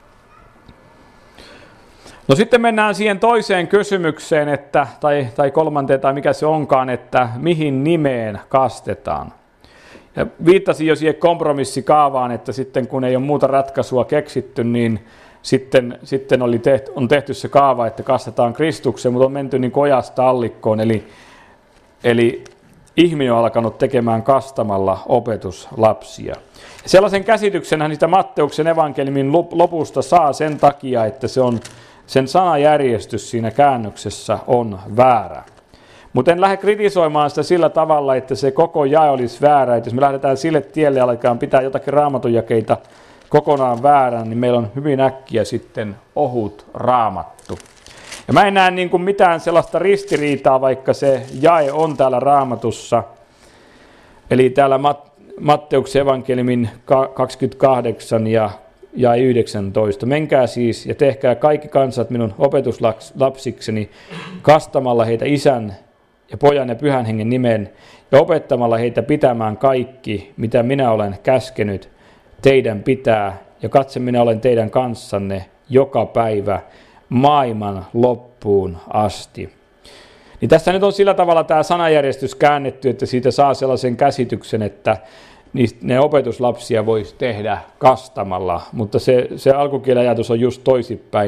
No sitten mennään siihen toiseen kysymykseen, tai kolmanteen, tai mikä se onkaan, että mihin nimeen kastetaan. Ja viittasin jo siihen kompromissikaavaan, että sitten kun ei ole muuta ratkaisua keksitty, niin sitten on tehty se kaava, että kastetaan Kristukseen, mutta on menty niin ojasta allikkoon, eli ihminen on alkanut tekemään kastamalla opetuslapsia. Ja sellaisen käsityksenhän niitä Matteuksen evankeliumin lopusta saa sen takia, että sen sanajärjestys siinä käännöksessä on väärä. Mutta en lähde kritisoimaan sitä sillä tavalla, että se koko jae olisi väärä. Että jos me lähdetään sille tielle ja aletaan pitää jotakin raamatunjakeita kokonaan väärän, niin meillä on hyvin äkkiä sitten ohut raamattu. Ja mä en näe niin kuin mitään sellaista ristiriitaa, vaikka se jae on täällä Raamatussa. Eli täällä Matteuksen evankeliumin 28 ja 19. Menkää siis ja tehkää kaikki kansat minun opetuslapsikseni kastamalla heitä Isän ja Pojan ja Pyhän Hengen nimen ja opettamalla heitä pitämään kaikki, mitä minä olen käskenyt teidän pitää. Ja katse, minä olen teidän kanssanne joka päivä maailman loppuun asti. Niin tässä nyt on sillä tavalla tämä sanajärjestys käännetty, että siitä saa sellaisen käsityksen, että ne opetuslapsia voisi tehdä kastamalla, mutta se alkukielen ajatus on just toisinpäin,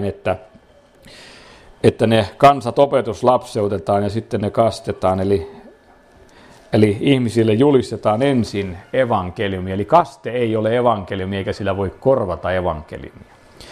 että ne kansat opetuslapseutetaan ja sitten ne kastetaan, eli ihmisille julistetaan ensin evankeliumi, eli kaste ei ole evankeliumi eikä sillä voi korvata evankeliumia.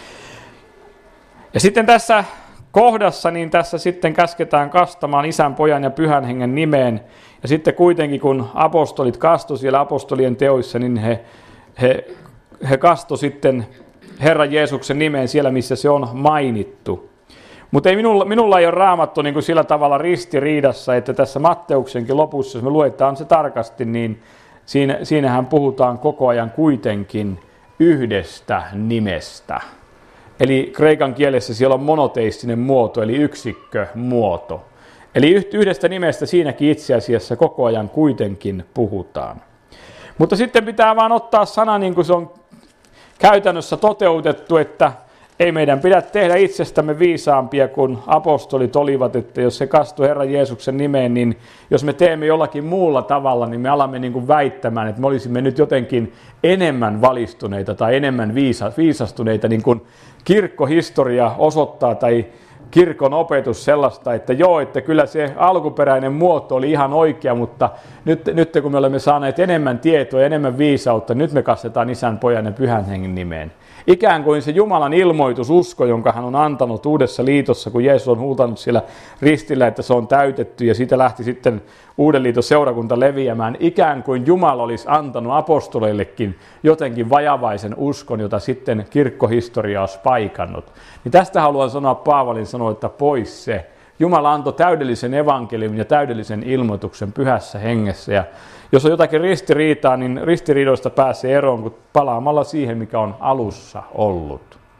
Ja sitten tässä kohdassa, niin tässä sitten käsketään kastamaan Isän, Pojan ja Pyhän Hengen nimeen. Ja sitten kuitenkin, kun apostolit kastoi siellä apostolien teoissa, niin he kastoi sitten Herran Jeesuksen nimeen siellä, missä se on mainittu. Mutta minulla ei ole Raamattu niin kuin sillä tavalla ristiriidassa, että tässä Matteuksenkin lopussa, jos me luetaan se tarkasti, niin siinähän puhutaan koko ajan kuitenkin yhdestä nimestä. Eli kreikan kielessä siellä on monoteistinen muoto, eli yksikkömuoto. Eli yhdestä nimestä siinäkin itse asiassa koko ajan kuitenkin puhutaan. Mutta sitten pitää vaan ottaa sana niin kuin se on käytännössä toteutettu, että ei meidän pidä tehdä itsestämme viisaampia kuin apostolit olivat, että jos se kastui Herran Jeesuksen nimeen, niin jos me teemme jollakin muulla tavalla, niin me alamme niin kuin väittämään, että me olisimme nyt jotenkin enemmän valistuneita tai enemmän viisastuneita, niin kuin kirkkohistoria osoittaa tai kirkon opetus sellaista, että joo, että kyllä se alkuperäinen muoto oli ihan oikea, mutta nyt kun me olemme saaneet enemmän tietoa ja enemmän viisautta, nyt me kastetaan Isän, Pojan ja Pyhän Hengen nimeen. Ikään kuin se Jumalan ilmoitususko, jonka hän on antanut Uudessa liitossa, kun Jeesus on huutanut siellä ristillä, että se on täytetty, ja siitä lähti sitten Uuden liiton seurakunta leviämään. Ikään kuin Jumala olisi antanut apostoleillekin jotenkin vajavaisen uskon, jota sitten kirkkohistoria olisi paikannut. Niin tästä haluan sanoa, Paavalin sanoi, että pois se. Jumala antoi täydellisen evankeliumin ja täydellisen ilmoituksen Pyhässä Hengessä. Ja jos on jotakin ristiriitaa, niin ristiriidoista pääsee eroon kuin palaamalla siihen, mikä on alussa ollut.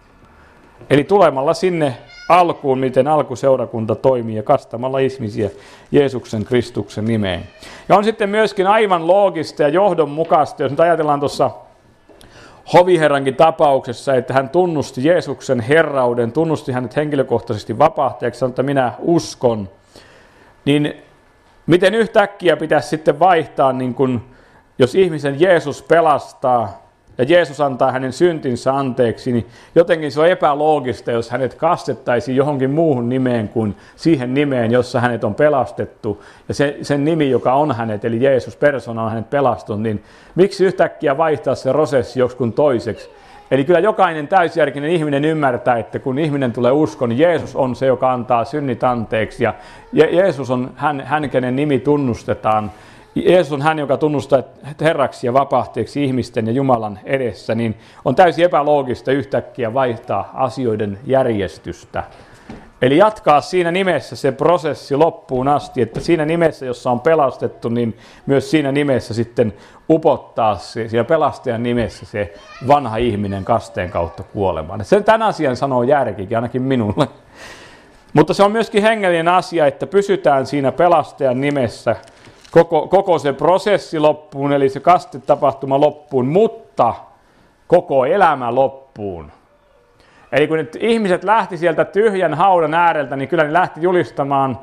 Eli tulemalla sinne alkuun, miten alkuseurakunta toimii, ja kastamalla ihmisiä Jeesuksen Kristuksen nimeen. Ja on sitten myöskin aivan loogista ja johdonmukaista, jos nyt ajatellaan tuossa hoviherrankin tapauksessa, että hän tunnusti Jeesuksen herrauden, tunnusti hänet henkilökohtaisesti vapahtajaksi, sanoi, että minä uskon, niin miten yhtäkkiä pitäisi sitten vaihtaa, niin kun, jos ihmisen Jeesus pelastaa ja Jeesus antaa hänen syntinsä anteeksi, niin jotenkin se on epäloogista, jos hänet kastettaisiin johonkin muuhun nimeen kuin siihen nimeen, jossa hänet on pelastettu. Ja sen nimi, joka on hänet, eli Jeesus persona on hänet pelastunut, niin miksi yhtäkkiä vaihtaa se prosessi joksikun toiseksi? Eli kyllä jokainen täysjärkinen ihminen ymmärtää, että kun ihminen tulee uskoon, niin Jeesus on se, joka antaa synnit anteeksi. Ja Jeesus on hän, kenen nimi tunnustetaan. Jeesus on hän, joka tunnustaa herraksi ja vapahtajaksi ihmisten ja Jumalan edessä, niin on täysin epäloogista yhtäkkiä vaihtaa asioiden järjestystä. Eli jatkaa siinä nimessä se prosessi loppuun asti, että siinä nimessä, jossa on pelastettu, niin myös siinä nimessä sitten upottaa se, siinä pelastajan nimessä se vanha ihminen kasteen kautta kuolemaan. Tämän asian sanoo järkikin, ainakin minulle. Mutta se on myöskin hengellinen asia, että pysytään siinä pelastajan nimessä koko se prosessi loppuun, eli se kastetapahtuma loppuun, mutta koko elämä loppuun. Eli kun ihmiset lähti sieltä tyhjän haudan ääreltä, niin kyllä ne lähti julistamaan,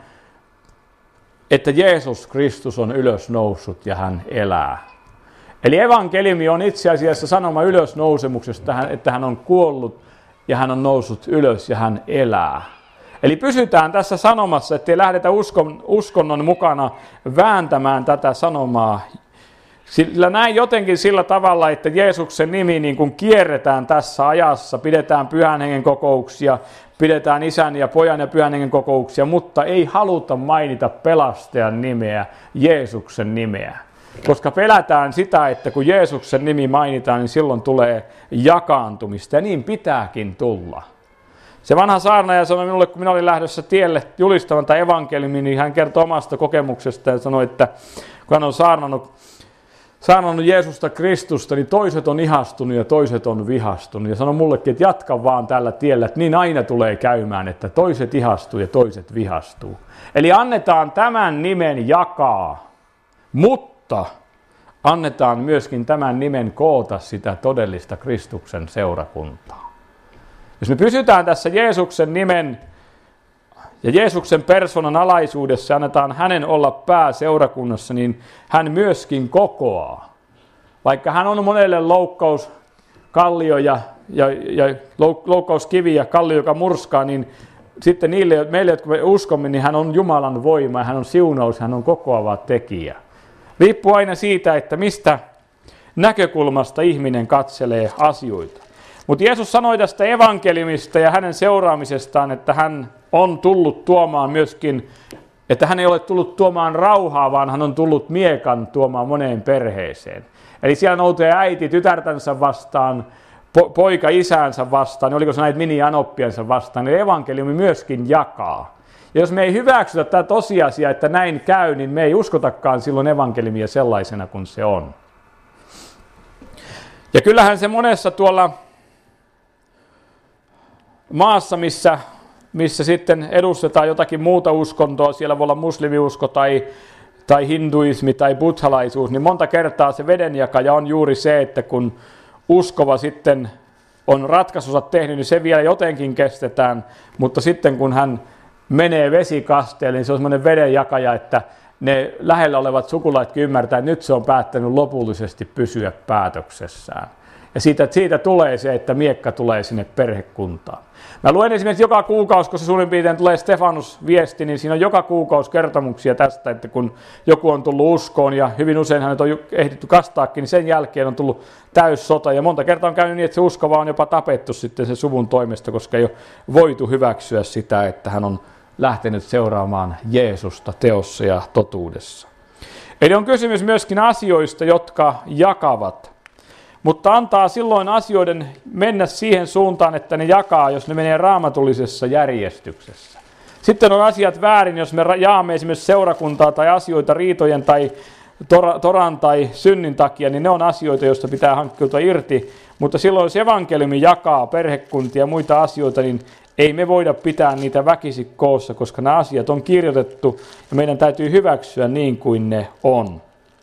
että Jeesus Kristus on ylösnoussut ja hän elää. Eli evankeliumi on itse asiassa sanoma ylösnousemuksesta, että hän on kuollut ja hän on noussut ylös ja hän elää. Eli pysytään tässä sanomassa, ettei lähdetä uskonnon mukana vääntämään tätä sanomaa. Sillä näin jotenkin sillä tavalla, että Jeesuksen nimi niin kuin kierretään tässä ajassa, pidetään Pyhän Hengen kokouksia, pidetään Isän ja Pojan ja Pyhän Hengen kokouksia, mutta ei haluta mainita pelastajan nimeä, Jeesuksen nimeä. Koska pelätään sitä, että kun Jeesuksen nimi mainitaan, niin silloin tulee jakaantumista, ja niin pitääkin tulla. Se vanha saarnaaja sanoi minulle, kun minä olin lähdössä tielle julistamaan tätä evankeliumia, niin hän kertoi omasta kokemuksesta ja sanoi, että kun hän on saarnannut Jeesusta Kristusta, niin toiset on ihastunut ja toiset on vihastunut. Ja sanoi mullekin, että jatka vaan tällä tiellä, että niin aina tulee käymään, että toiset ihastuu ja toiset vihastuu. Eli annetaan tämän nimen jakaa, mutta annetaan myöskin tämän nimen koota sitä todellista Kristuksen seurakuntaa. Jos me pysytään tässä Jeesuksen nimen ja Jeesuksen persoonan alaisuudessa ja annetaan hänen olla pääseurakunnassa, niin hän myöskin kokoaa. Vaikka hän on monelle loukkauskallio ja loukkauskivi ja kallio, joka murskaa, niin sitten meille, jotka me uskomme, niin hän on Jumalan voima ja hän on siunaus, hän on kokoava tekijä. Riippuu aina siitä, että mistä näkökulmasta ihminen katselee asioita. Mutta Jeesus sanoi tästä evankeliumista ja hänen seuraamisestaan, että hän on tullut tuomaan myöskin, että hän ei ole tullut tuomaan rauhaa, vaan hän on tullut miekan tuomaan moneen perheeseen. Eli siellä nousee äiti tytärtänsä vastaan, poika isäänsä vastaan, oliko se näitä mini-anoppiansa vastaan, niin evankeliumi myöskin jakaa. Ja jos me ei hyväksytä tätä tosiasiaa, että näin käy, niin me ei uskotakaan silloin evankeliumia sellaisena kuin se on. Ja kyllähän se monessa tuolla maassa, missä sitten edustetaan jotakin muuta uskontoa, siellä voi olla muslimiusko tai hinduismi tai buddhalaisuus, niin monta kertaa se vedenjakaja on juuri se, että kun uskova sitten on ratkaisunsa tehnyt, niin se vielä jotenkin kestetään, mutta sitten kun hän menee vesikasteelle, niin se on semmoinen vedenjakaja, että ne lähellä olevat sukulaisetkin ymmärtää, että nyt se on päättänyt lopullisesti pysyä päätöksessään. Ja siitä tulee se, että miekka tulee sinne perhekuntaan. Mä luen esimerkiksi joka kuukausi, kun se suurin piirtein tulee Stefanus-viesti, niin siinä on joka kuukausi kertomuksia tästä, että kun joku on tullut uskoon ja hyvin usein hänet on ehditty kastaakin, niin sen jälkeen on tullut täyssota. Ja monta kertaa on käynyt niin, että se uskova on jopa tapettu sitten sen suvun toimesta, koska ei ole voitu hyväksyä sitä, että hän on lähtenyt seuraamaan Jeesusta teossa ja totuudessa. Eli on kysymys myöskin asioista, jotka jakavat. Mutta antaa silloin asioiden mennä siihen suuntaan, että ne jakaa, jos ne menee raamatullisessa järjestyksessä. Sitten on asiat väärin, jos me jaamme esimerkiksi seurakuntaa tai asioita riitojen tai toran tai synnin takia, niin ne on asioita, joista pitää hankkiutua irti. Mutta silloin jos evankeliumi jakaa perhekuntia ja muita asioita, niin ei me voida pitää niitä väkisin koossa, koska nämä asiat on kirjoitettu ja meidän täytyy hyväksyä niin kuin ne on.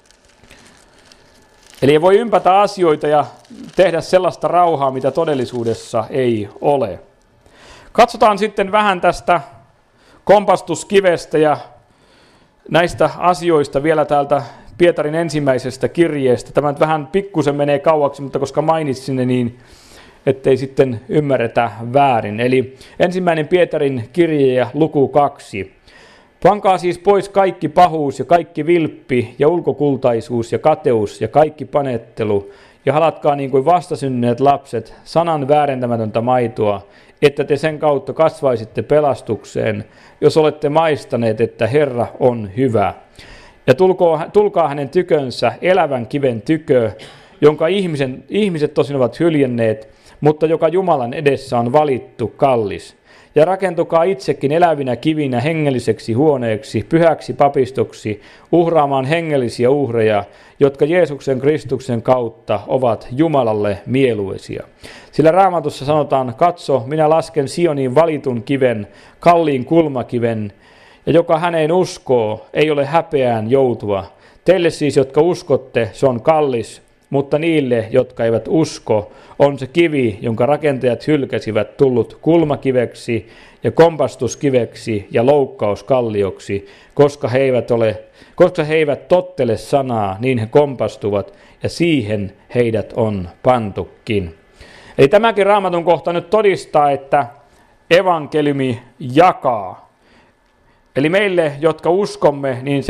Eli ei voi ympätä asioita ja tehdä sellaista rauhaa, mitä todellisuudessa ei ole. Katsotaan sitten vähän tästä kompastuskivestä ja näistä asioista vielä täältä Pietarin ensimmäisestä kirjeestä. Tämä nyt vähän pikkusen menee kauaksi, mutta koska mainitsin ne, niin ettei sitten ymmärretä väärin. Eli ensimmäinen Pietarin kirje ja luku 2. Pankaa siis pois kaikki pahuus ja kaikki vilppi ja ulkokultaisuus ja kateus ja kaikki panettelu ja halatkaa niin kuin vastasyntyneet lapset sanan väärentämätöntä maitoa, että te sen kautta kasvaisitte pelastukseen, jos olette maistaneet, että Herra on hyvä. Ja tulkaa hänen tykönsä elävän kiven tykö, jonka ihmiset tosin ovat hyljänneet, mutta joka Jumalan edessä on valittu kallis. Ja rakentukaa itsekin elävinä kivinä hengelliseksi huoneeksi, pyhäksi papistoksi, uhraamaan hengellisiä uhreja, jotka Jeesuksen Kristuksen kautta ovat Jumalalle mieluisia. Sillä Raamatussa sanotaan, katso, minä lasken Sioniin valitun kiven, kalliin kulmakiven, ja joka häneen uskoo, ei ole häpeään joutua. Teille siis, jotka uskotte, se on kallis, mutta niille, jotka eivät usko, on se kivi, jonka rakentajat hylkäsivät, tullut kulmakiveksi ja kompastuskiveksi ja loukkauskallioksi, koska he eivät tottele sanaa, niin he kompastuvat, ja siihen heidät on pantukin. Eli tämäkin Raamatun kohta nyt todistaa, että evankeliumi jakaa. Eli meille, jotka uskomme, niin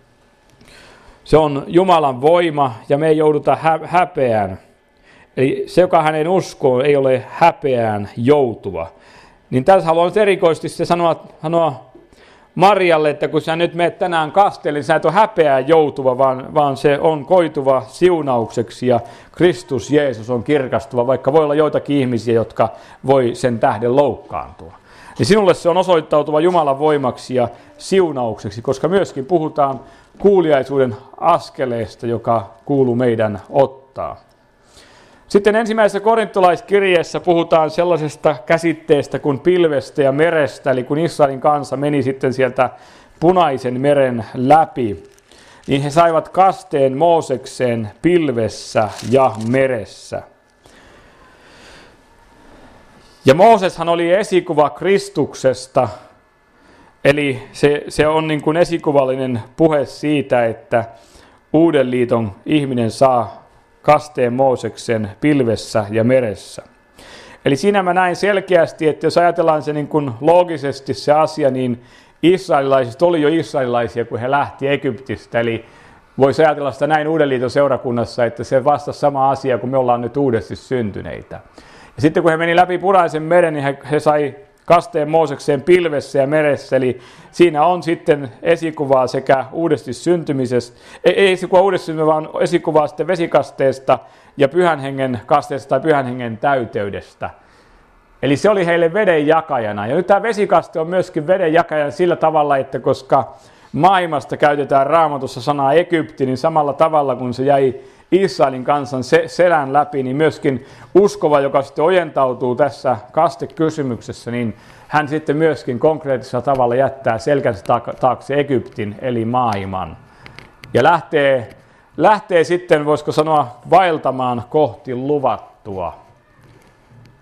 se on Jumalan voima ja me ei jouduta häpeään. Eli se, joka hänen uskoo, ei ole häpeään joutuva. Niin tässä haluan erikoisesti se sanoa Marjalle, että kun sä nyt menet tänään kasteelle, niin sä et ole häpeään joutuva, vaan se on koituva siunaukseksi ja Kristus Jeesus on kirkastuva, vaikka voi olla joitakin ihmisiä, jotka voi sen tähden loukkaantua. Niin sinulle se on osoittautuva Jumalan voimaksi ja siunaukseksi, koska myöskin puhutaan kuuliaisuuden askeleesta, joka kuuluu meidän ottaa. Sitten ensimmäisessä korintolaiskirjeessä puhutaan sellaisesta käsitteestä kuin pilvestä ja merestä, eli kun Israelin kansa meni sitten sieltä Punaisen meren läpi, niin he saivat kasteen Moosekseen pilvessä ja meressä. Ja Mooseshan oli esikuva Kristuksesta, eli se on niin kuin esikuvallinen puhe siitä, että Uuden liiton ihminen saa kasteen Mooseksen pilvessä ja meressä. Eli siinä mä näin selkeästi, että jos ajatellaan se niin kuin loogisesti se asia, niin israelilaiset oli jo israelilaisia, kun he lähti Egyptistä. Eli voisi ajatella sitä näin Uuden liiton seurakunnassa, että se vastasi sama asia, kun me ollaan nyt uudesti syntyneitä. Ja sitten kun he meni läpi Punaisen meren, niin he sai kasteen Moosekseen pilvessä ja meressä, eli siinä on sitten esikuvaa sekä uudesti syntymisestä, ei esikuvaa uudesti syntymisestä, vaan esikuvaa sitten vesikasteesta ja pyhän hengen kasteesta tai pyhän hengen täyteydestä. Eli se oli heille veden jakajana. Ja nyt tämä vesikaste on myöskin veden jakajana sillä tavalla, että koska maailmasta käytetään Raamatussa sanaa Egypti, niin samalla tavalla kun se jäi Israelin kansan selän läpi, niin myöskin uskova, joka sitten ojentautuu tässä kastekysymyksessä, niin hän sitten myöskin konkreettisella tavalla jättää selkänsä taakse Egyptin, eli maailman. Ja lähtee sitten, voisiko sanoa, vaeltamaan kohti luvattua.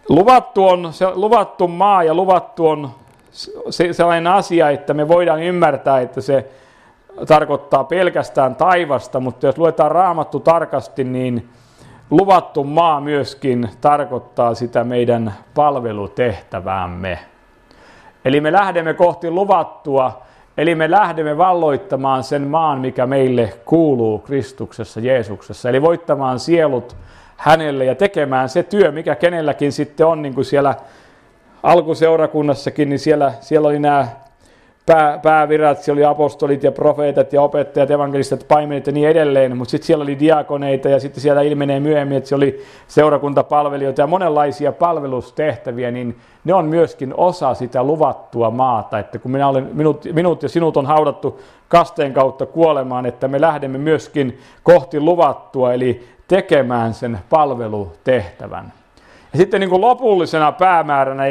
Luvattu maa ja luvattu on sellainen asia, että me voidaan ymmärtää, että se tarkoittaa pelkästään taivasta, mutta jos luetaan Raamattu tarkasti, niin luvattu maa myöskin tarkoittaa sitä meidän palvelutehtäväämme. Eli me lähdemme kohti luvattua, eli me lähdemme valloittamaan sen maan, mikä meille kuuluu Kristuksessa, Jeesuksessa. Eli voittamaan sielut hänelle ja tekemään se työ, mikä kenelläkin sitten on, niin kuin siellä alkuseurakunnassakin, niin siellä oli nämä päävirat, siellä oli apostolit ja profeetat ja opettajat, evankelistat, paimenet ja niin edelleen, mutta sitten siellä oli diakoneita ja sitten siellä ilmenee myöhemmin, että se oli seurakuntapalvelijoita ja monenlaisia palvelustehtäviä, niin ne on myöskin osa sitä luvattua maata, että kun minut ja sinut on haudattu kasteen kautta kuolemaan, että me lähdemme myöskin kohti luvattua, eli tekemään sen palvelutehtävän. Ja sitten niin kuin lopullisena päämääränä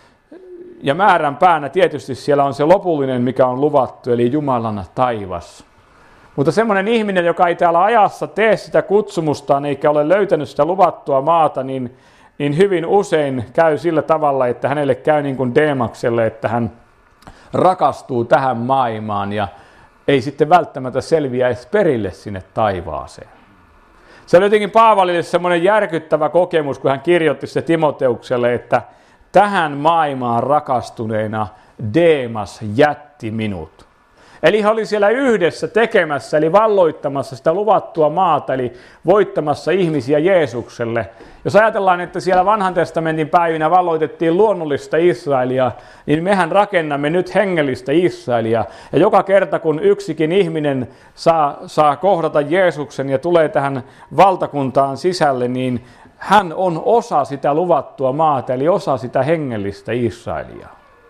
ja määrän päänä tietysti siellä on se lopullinen, mikä on luvattu, eli Jumalan taivas. Mutta semmoinen ihminen, joka ei täällä ajassa tee sitä kutsumustaan eikä ole löytänyt sitä luvattua maata, niin hyvin usein käy sillä tavalla, että hänelle käy niin kuin Deemakselle, että hän rakastuu tähän maailmaan ja ei sitten välttämättä selviä edes perille sinne taivaaseen. Se oli jotenkin Paavalille semmoinen järkyttävä kokemus, kun hän kirjoitti se Timoteukselle, että tähän maailmaan rakastuneena Deemas jätti minut. Eli hän oli siellä yhdessä tekemässä, eli valloittamassa sitä luvattua maata, eli voittamassa ihmisiä Jeesukselle. Jos ajatellaan, että siellä Vanhan testamentin päivinä valloitettiin luonnollista Israelia, niin mehän rakennamme nyt hengellistä Israelia. Ja joka kerta, kun yksikin ihminen saa kohdata Jeesuksen ja tulee tähän valtakuntaan sisälle, niin hän on osa sitä luvattua maata, eli osa sitä hengellistä Israelia.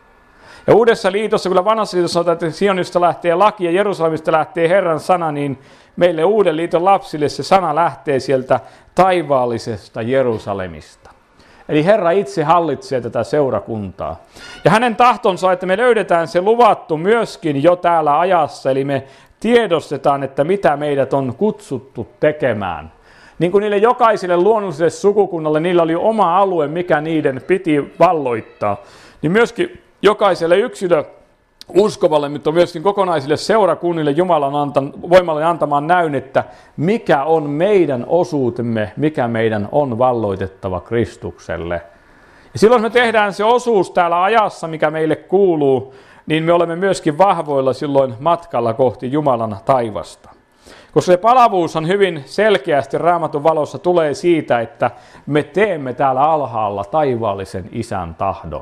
Ja Uudessa liitossa, kyllä Vanhassa liitossa sanotaan, että Sionista lähtee laki ja Jerusalemista lähtee Herran sana, niin meille Uuden liiton lapsille se sana lähtee sieltä taivaallisesta Jerusalemista. Eli Herra itse hallitsee tätä seurakuntaa. Ja hänen tahtonsa on, että me löydetään se luvattu myöskin jo täällä ajassa, eli me tiedostetaan, että mitä meidät on kutsuttu tekemään. Niin kuin niille jokaiselle luonnolliselle sukukunnalle, niillä oli oma alue, mikä niiden piti valloittaa, niin myöskin jokaiselle yksilö uskovalle, mutta myöskin kokonaisille seurakunnille Jumalan voimalle antamaan näyn, että mikä on meidän osuutemme, mikä meidän on valloitettava Kristukselle. Ja silloin me tehdään se osuus täällä ajassa, mikä meille kuuluu, niin me olemme myöskin vahvoilla silloin matkalla kohti Jumalan taivasta. Koska se palavuus on hyvin selkeästi Raamatun valossa tulee siitä, että me teemme täällä alhaalla taivaallisen Isän tahdon.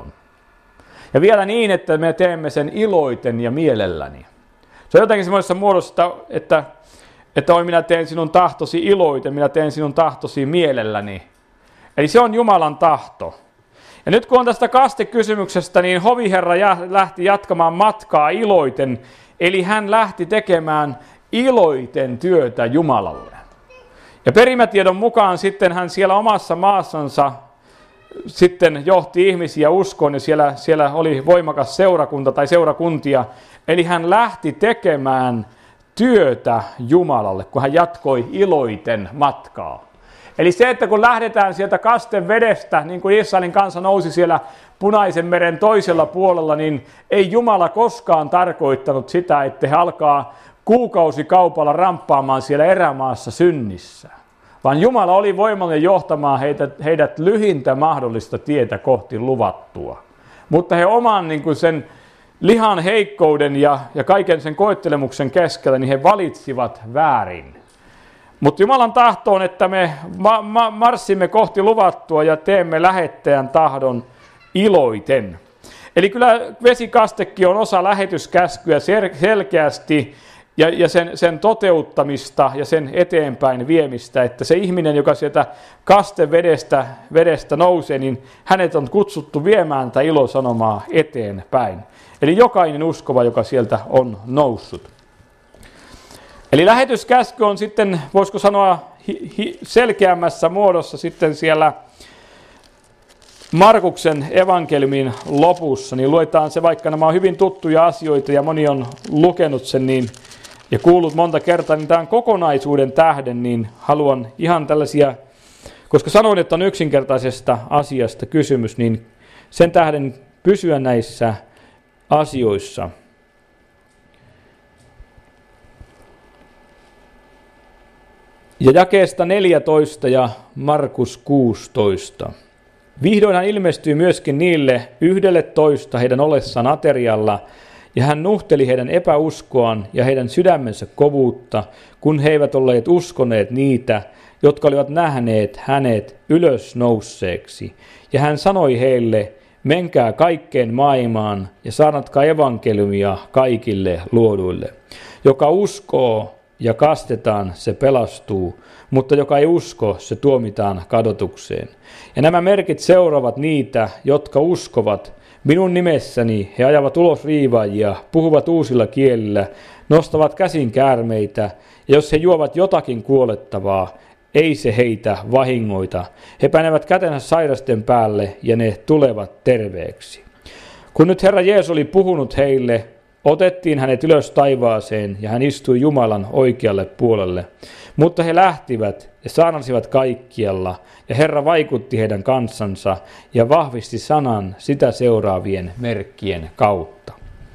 Ja vielä niin, että me teemme sen iloiten ja mielelläni. Se on jotenkin semmoisessa muodossa, että oi, minä teen sinun tahtosi iloiten, minä teen sinun tahtosi mielelläni. Eli se on Jumalan tahto. Ja nyt kun on tästä kastekysymyksestä, niin hoviherra lähti jatkamaan matkaa iloiten, eli hän lähti tekemään iloiten työtä Jumalalle. Ja perimätiedon mukaan sitten hän siellä omassa maassansa sitten johti ihmisiä uskoon ja siellä oli voimakas seurakunta tai seurakuntia. Eli hän lähti tekemään työtä Jumalalle, kun hän jatkoi iloiten matkaa. Eli se, että kun lähdetään sieltä kasten vedestä, niin kuin Israelin kansa nousi siellä Punaisen meren toisella puolella, niin ei Jumala koskaan tarkoittanut sitä, että he alkaa kuukausikaupalla ramppaamaan siellä erämaassa synnissä. Vaan Jumala oli voimallinen johtamaan heidät lyhintä mahdollista tietä kohti luvattua. Mutta he oman niin kuin sen lihan heikkouden ja kaiken sen koettelemuksen keskellä, niin he valitsivat väärin. Mutta Jumalan tahto on, että me marssimme kohti luvattua ja teemme lähettäjän tahdon iloiten. Eli kyllä vesikastekin on osa lähetyskäskyä selkeästi ja sen toteuttamista ja sen eteenpäin viemistä, että se ihminen, joka sieltä kastevedestä nousee, niin hänet on kutsuttu viemään tätä ilosanomaa eteenpäin. Eli jokainen uskova, joka sieltä on noussut. Eli lähetyskäsky on sitten, voisiko sanoa, selkeämmässä muodossa sitten siellä Markuksen evankeliumin lopussa, niin luetaan se, vaikka nämä on hyvin tuttuja asioita ja moni on lukenut sen ja kuullut monta kertaa, niin tämän kokonaisuuden tähden, niin haluan ihan tällaisia Koska sanoin, että on yksinkertaisesta asiasta kysymys, niin sen tähden pysyä näissä asioissa. Ja jakeesta 14 ja Markus 16. Vihdoin hän ilmestyi myöskin niille 11 heidän ollessaan aterialla, ja hän nuhteli heidän epäuskoaan ja heidän sydämensä kovuutta, kun he eivät olleet uskoneet niitä, jotka olivat nähneet hänet ylösnousseeksi. Ja hän sanoi heille, menkää kaikkeen maailmaan ja saarnatkaa evankeliumia kaikille luoduille. Joka uskoo ja kastetaan, se pelastuu, mutta joka ei usko, se tuomitaan kadotukseen. Ja nämä merkit seuraavat niitä, jotka uskovat. Minun nimessäni he ajavat ulos riivaajia, puhuvat uusilla kielillä, nostavat käsin käärmeitä, ja jos he juovat jotakin kuolettavaa, ei se heitä vahingoita. He panevat kätensä sairasten päälle, ja ne tulevat terveeksi. Kun nyt Herra Jeesus oli puhunut heille, otettiin hänet ylös taivaaseen, ja hän istui Jumalan oikealle puolelle. Mutta he lähtivät ja saarnasivat kaikkialla, ja Herra vaikutti heidän kansansa ja vahvisti sanan sitä seuraavien merkkien kautta.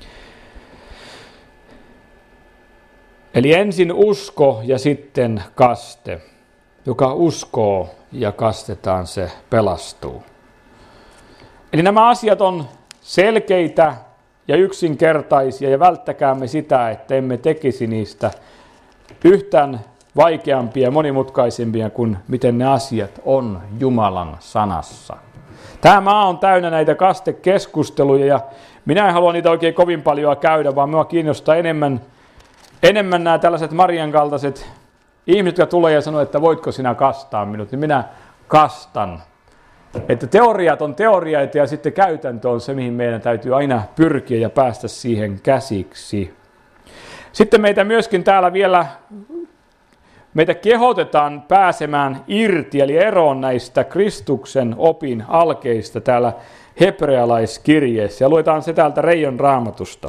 Eli ensin usko ja sitten kaste. Joka uskoo ja kastetaan, se pelastuu. Eli nämä asiat on selkeitä ja yksinkertaisia, ja välttäkäämme sitä, että emme tekisi niistä yhtään vaikeampia ja monimutkaisempia kuin miten ne asiat on Jumalan sanassa. Tämä maa on täynnä näitä kastekeskusteluja, ja minä en halua niitä oikein kovin paljon käydä, vaan minua kiinnostaa enemmän nämä tällaiset Marian kaltaiset ihmiset, jotka tulee ja sanoo, että voitko sinä kastaa minut, niin minä kastan. Että teoriat on teorioita ja sitten käytäntö on se, mihin meidän täytyy aina pyrkiä ja päästä siihen käsiksi. Sitten meitä myöskin täällä vielä meitä kehotetaan pääsemään irti, eli eroon näistä Kristuksen opin alkeista täällä hebrealaiskirjeessä. Ja luetaan se täältä Reijon Raamatusta.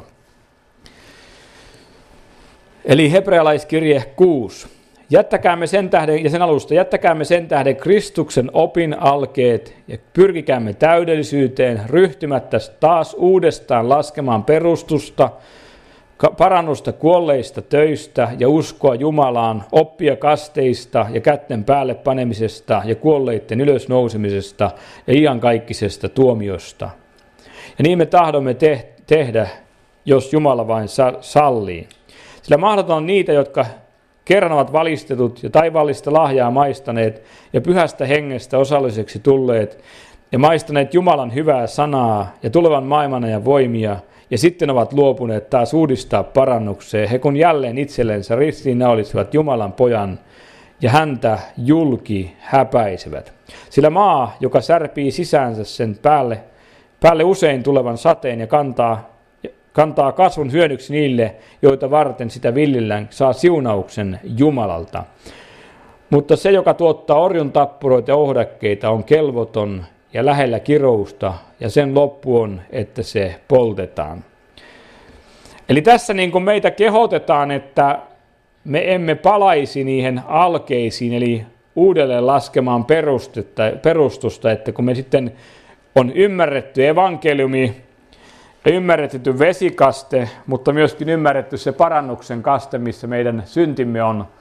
Eli hebrealaiskirje 6. Jättäkäämme sen tähden, ja sen alusta, jättäkäämme sen tähden Kristuksen opin alkeet ja pyrkikäämme täydellisyyteen, ryhtymättä taas uudestaan laskemaan perustusta, parannusta kuolleista töistä ja uskoa Jumalaan, oppia kasteista ja kätten päälle panemisesta ja kuolleiden ylösnousemisesta ja iankaikkisesta tuomiosta. Ja niin me tahdomme tehdä, jos Jumala vain sallii. Sillä mahdoton on niitä, jotka kerran ovat valistetut ja taivaallista lahjaa maistaneet ja pyhästä hengestä osalliseksi tulleet ja maistaneet Jumalan hyvää sanaa ja tulevan maailman ja voimia, ja sitten ovat luopuneet taas uudistaa parannukseen, he kun jälleen itsellensä ristiinnaulisivat Jumalan pojan ja häntä julki häpäisevät. Sillä maa, joka särpii sisäänsä sen päälle usein tulevan sateen ja kantaa kasvun hyödyksi niille, joita varten sitä villillään, saa siunauksen Jumalalta. Mutta se, joka tuottaa orjun tappuroita ja ohdakkeita, on kelvoton ja lähellä kirousta, ja sen loppu on, että se poltetaan. Eli tässä niin kuin meitä kehotetaan, että me emme palaisi niihin alkeisiin, eli uudelleen laskemaan perustusta, että kun me sitten on ymmärretty evankeliumi, ymmärretty vesikaste, mutta myöskin ymmärretty se parannuksen kaste, missä meidän syntimme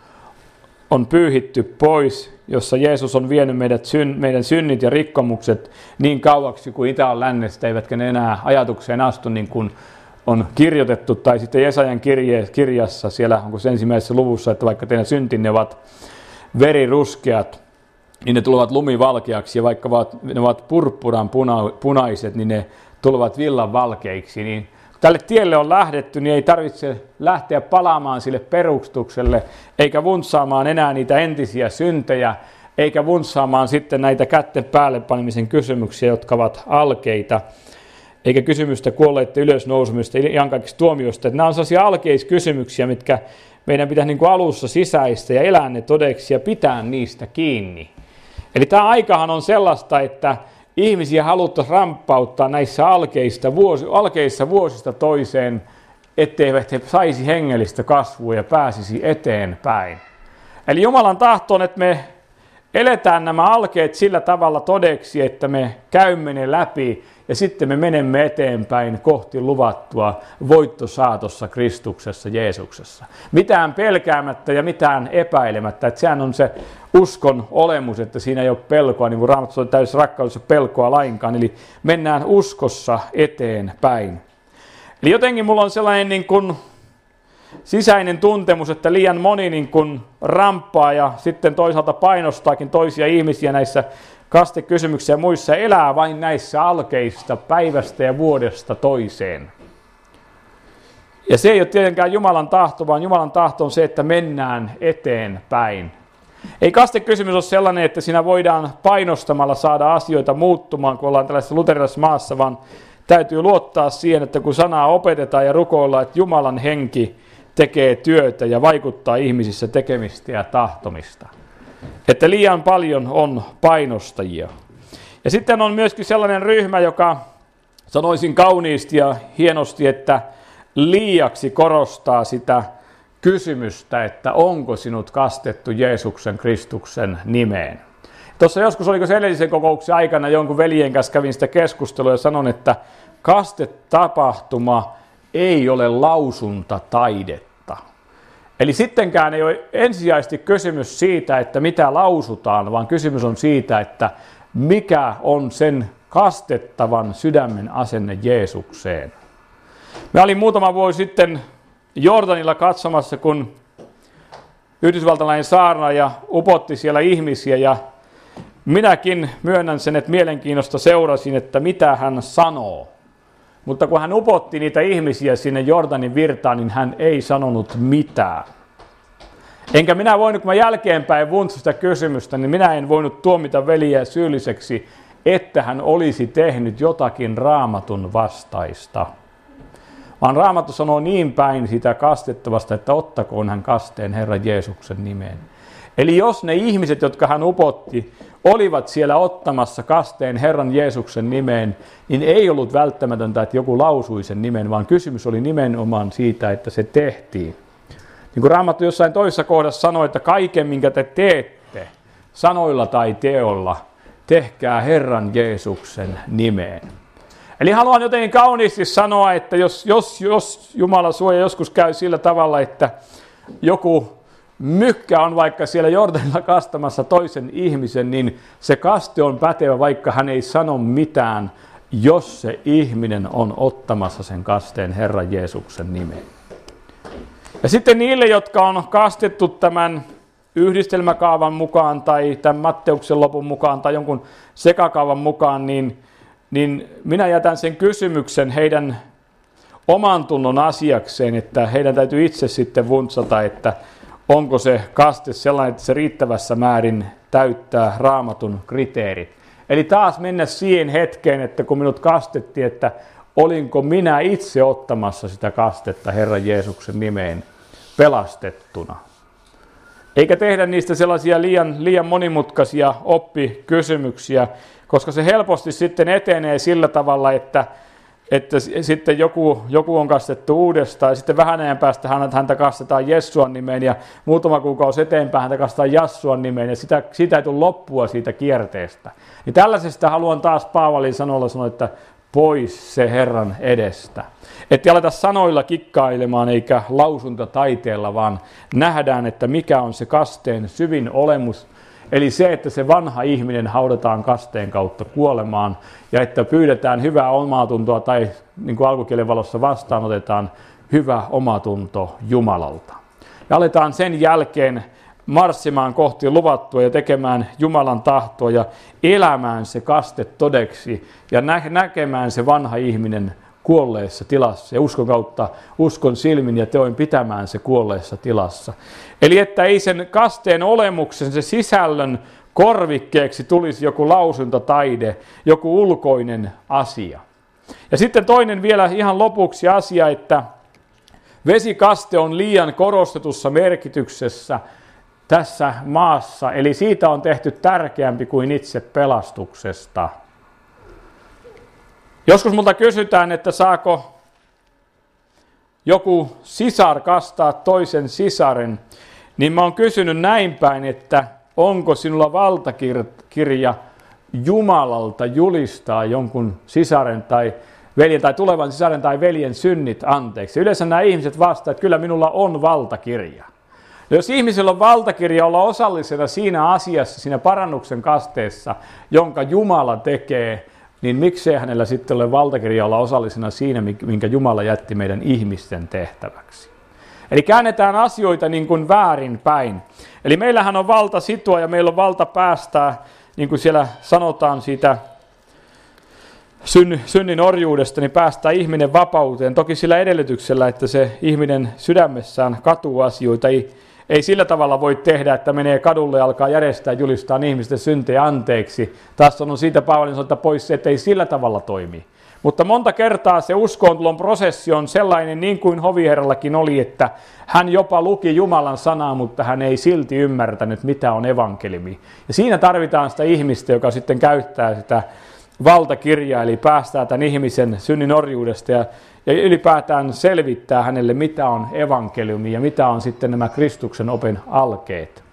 on pyyhitty pois, jossa Jeesus on vienyt meidän synnit ja rikkomukset niin kauaksi kuin itä on lännestä, eivätkä ne enää ajatukseen astu niin kuin on kirjoitettu, tai sitten Jesajan kirjassa, siellä onko se ensimmäisessä luvussa, että vaikka teidän syntinne ovat veriruskeat, niin ne tulevat lumivalkeaksi, ja vaikka ne ovat purppuran punaiset, niin ne tulevat villan valkeiksi. Niin tälle tielle on lähdetty, niin ei tarvitse lähteä palaamaan sille perustukselle, eikä vuntsaamaan enää niitä entisiä syntejä, eikä vuntsaamaan sitten näitä kätten päälle panemisen kysymyksiä, jotka ovat alkeita, eikä kysymystä kuolleiden ylösnousemista, iankaikkisesta tuomiosta. Nämä on sellaisia alkeiskysymyksiä, mitkä meidän pitää niin kuin alussa sisäistä ja elää ne todeksi ja pitää niistä kiinni. Eli tämä aikahan on sellaista, että ihmisiä haluttaisiin ramppauttaa näissä alkeissa vuosista toiseen, etteivät he saisi hengellistä kasvua ja pääsisi eteenpäin. Eli Jumalan tahto on, että me eletään nämä alkeet sillä tavalla todeksi, että me käymme ne läpi ja sitten me menemme eteenpäin kohti luvattua voittosaatossa Kristuksessa, Jeesuksessa. Mitään pelkäämättä ja mitään epäilemättä. Että sehän on se uskon olemus, että siinä ei ole pelkoa, niin kuin Raamattu on täysin rakkaudessa pelkoa lainkaan. Eli mennään uskossa eteenpäin. Eli jotenkin mulla on sellainen niin kuin sisäinen tuntemus, että liian moni niin kuin ramppaa ja sitten toisaalta painostaakin toisia ihmisiä näissä kastekysymyksissä ja muissa, elää vain näissä alkeista päivästä ja vuodesta toiseen. Ja se ei ole tietenkään Jumalan tahto, vaan Jumalan tahto on se, että mennään eteenpäin. Ei kastekysymys ole sellainen, että siinä voidaan painostamalla saada asioita muuttumaan, kun ollaan tällaisessa luterilaisessa maassa, vaan täytyy luottaa siihen, että kun sanaa opetetaan ja rukoillaan, että Jumalan henki tekee työtä ja vaikuttaa ihmisissä tekemistä ja tahtomista. Että liian paljon on painostajia. Ja sitten on myöskin sellainen ryhmä, joka sanoisin kauniisti ja hienosti, että liiaksi korostaa sitä kysymystä, että onko sinut kastettu Jeesuksen Kristuksen nimeen. Tuossa joskus, oliko se edellisen kokouksen aikana, jonkun veljen kanssa kävin sitä keskustelua ja sanon, että kastetapahtuma ei ole lausuntataidetta. Eli sittenkään ei ole ensisijaisesti kysymys siitä, että mitä lausutaan, vaan kysymys on siitä, että mikä on sen kastettavan sydämen asenne Jeesukseen. Mä olin muutama vuosi sitten Jordanilla katsomassa, kun yhdysvaltalainen saarnaaja upotti siellä ihmisiä ja minäkin myönnän sen, että mielenkiinnosta seurasin, että mitä hän sanoo. Mutta kun hän upotti niitä ihmisiä sinne Jordanin virtaan, niin hän ei sanonut mitään. Enkä minä voinut, kun mä jälkeenpäin vuntsin sitä kysymystä, niin minä en voinut tuomita veliä syylliseksi, että hän olisi tehnyt jotakin Raamatun vastaista. Vaan Raamattu sanoo niin päin sitä kastettavasta, että ottakoon hän kasteen Herran Jeesuksen nimeen. Eli jos ne ihmiset, jotka hän upotti, olivat siellä ottamassa kasteen Herran Jeesuksen nimeen, niin ei ollut välttämätöntä, että joku lausui sen nimen, vaan kysymys oli nimenomaan siitä, että se tehtiin. Niin kuin Raamattu jossain toisessa kohdassa sanoi, että kaiken, minkä te teette, sanoilla tai teolla, tehkää Herran Jeesuksen nimeen. Eli haluan jotenkin kauniisti sanoa, että jos Jumala suoja joskus käy sillä tavalla, että joku mykkä on vaikka siellä Jordanilla kastamassa toisen ihmisen, niin se kaste on pätevä, vaikka hän ei sano mitään, jos se ihminen on ottamassa sen kasteen Herran Jeesuksen nimeen. Ja sitten niille, jotka on kastettu tämän yhdistelmäkaavan mukaan tai tämän Matteuksen lopun mukaan tai jonkun sekakaavan mukaan, niin minä jätän sen kysymyksen heidän oman tunnon asiakseen, että heidän täytyy itse sitten vuntsata, että onko se kaste sellainen, että se riittävässä määrin täyttää Raamatun kriteerit. Eli taas mennä siihen hetkeen, että kun minut kastettiin, että olinko minä itse ottamassa sitä kastetta Herran Jeesuksen nimeen pelastettuna. Eikä tehdä niistä sellaisia liian monimutkaisia oppikysymyksiä, koska se helposti sitten etenee sillä tavalla, että sitten joku on kastettu uudestaan ja sitten vähän ajan päästä häntä kastetaan Jessuan nimeen ja muutama kuukausi eteenpäin häntä kastetaan Jassuan nimeen ja siitä ei tule loppua siitä kierteestä. Niin tällaisesta haluan taas Paavalin sanoa, että pois se Herran edestä. Että aleta sanoilla kikkailemaan eikä lausuntataiteella, vaan nähdään, että mikä on se kasteen syvin olemus. Eli se, että se vanha ihminen haudataan kasteen kautta kuolemaan ja että pyydetään hyvää omatuntoa tai niin kuin alkukielen valossa vastaanotetaan hyvä omatunto Jumalalta. Ja aletaan sen jälkeen marssimaan kohti luvattua ja tekemään Jumalan tahtoa ja elämään se kaste todeksi ja näkemään se vanha ihminen kuolleessa tilassa ja uskon kautta, uskon silmin ja teoin pitämään se kuolleessa tilassa. Eli että ei sen kasteen olemuksen, se sisällön korvikkeeksi tulisi joku lausuntataide, joku ulkoinen asia. Ja sitten toinen vielä ihan lopuksi asia, että vesikaste on liian korostetussa merkityksessä tässä maassa, eli siitä on tehty tärkeämpi kuin itse pelastuksesta. Joskus multa kysytään, että saako joku sisar kastaa toisen sisaren, niin mä oon kysynyt näin päin, että onko sinulla valtakirja Jumalalta julistaa jonkun sisaren tai veljen tai tulevan sisaren tai veljen synnit anteeksi. Yleensä nämä ihmiset vastaavat, että kyllä minulla on valtakirja. Ja jos ihmisellä on valtakirja olla osallisena siinä asiassa, siinä parannuksen kasteessa, jonka Jumala tekee, niin miksei hänellä sitten ole valtakirja olla osallisena siinä, minkä Jumala jätti meidän ihmisten tehtäväksi. Eli käännetään asioita niin kuin väärinpäin. Eli meillähän on valta sitoa ja meillä on valta päästää, niin kuin siellä sanotaan siitä synnin orjuudesta, niin päästää ihminen vapauteen. Toki sillä edellytyksellä, että se ihminen sydämessään katuu asioita. Ei sillä tavalla voi tehdä, että menee kadulle ja alkaa järjestää julistaa ihmisten syntejä anteeksi. Taas on siitä Paavalin sanonta pois se, että ei sillä tavalla toimi. Mutta monta kertaa se uskoontulon prosessi on sellainen, niin kuin hoviherrallakin oli, että hän jopa luki Jumalan sanaa, mutta hän ei silti ymmärtänyt, mitä on evankeliumi. Ja siinä tarvitaan sitä ihmistä, joka sitten käyttää sitä valtakirjaa, eli päästää tämän ihmisen synnin orjuudesta ja ylipäätään selvittää hänelle, mitä on evankeliumi ja mitä on sitten nämä Kristuksen opin alkeet.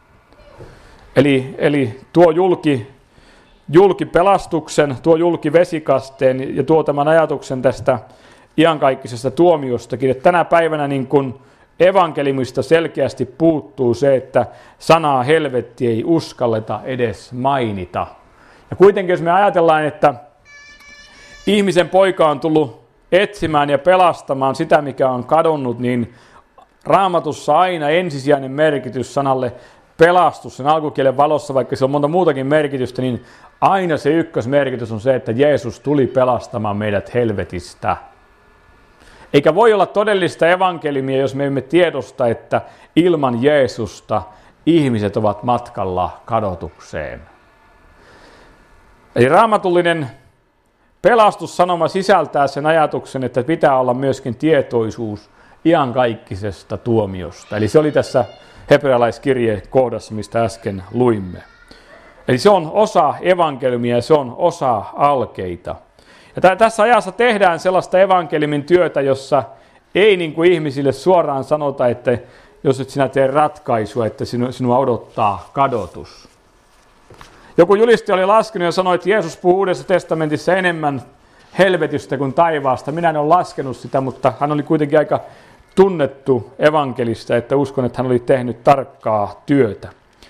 Eli tuo julki pelastuksen, tuo julki vesikasteen ja tuo tämän ajatuksen tästä iankaikkisesta tuomiostakin, että tänä päivänä niin kuin evankeliumista selkeästi puuttuu se, että sanaa helvetti ei uskalleta edes mainita. Ja kuitenkin jos me ajatellaan, että ihmisen poika on tullut etsimään ja pelastamaan sitä, mikä on kadonnut, niin Raamatussa aina ensisijainen merkitys sanalle pelastus, sen alkukielen valossa, vaikka se on monta muutakin merkitystä, niin aina se ykkösmerkitys on se, että Jeesus tuli pelastamaan meidät helvetistä. Eikä voi olla todellista evankeliumia, jos me emme tiedosta, että ilman Jeesusta ihmiset ovat matkalla kadotukseen. Eli raamatullinen pelastussanoma sisältää sen ajatuksen, että pitää olla myöskin tietoisuus iankaikkisesta tuomiosta. Eli se oli tässä hebrealaiskirjeen kohdassa, mistä äsken luimme. Eli se on osa evankeliumia ja se on osa alkeita. Ja tässä ajassa tehdään sellaista evankeliumin työtä, jossa ei niin kuin ihmisille suoraan sanota, että jos et sinä tee ratkaisua, että sinua odottaa kadotus. Joku julistaja oli laskenut ja sanoi, että Jeesus puhuu Uudessa testamentissa enemmän helvetistä kuin taivaasta. Minä en ole laskenut sitä, mutta hän oli kuitenkin aika tunnettu evankelista, että uskon, että hän oli tehnyt tarkkaa työtä.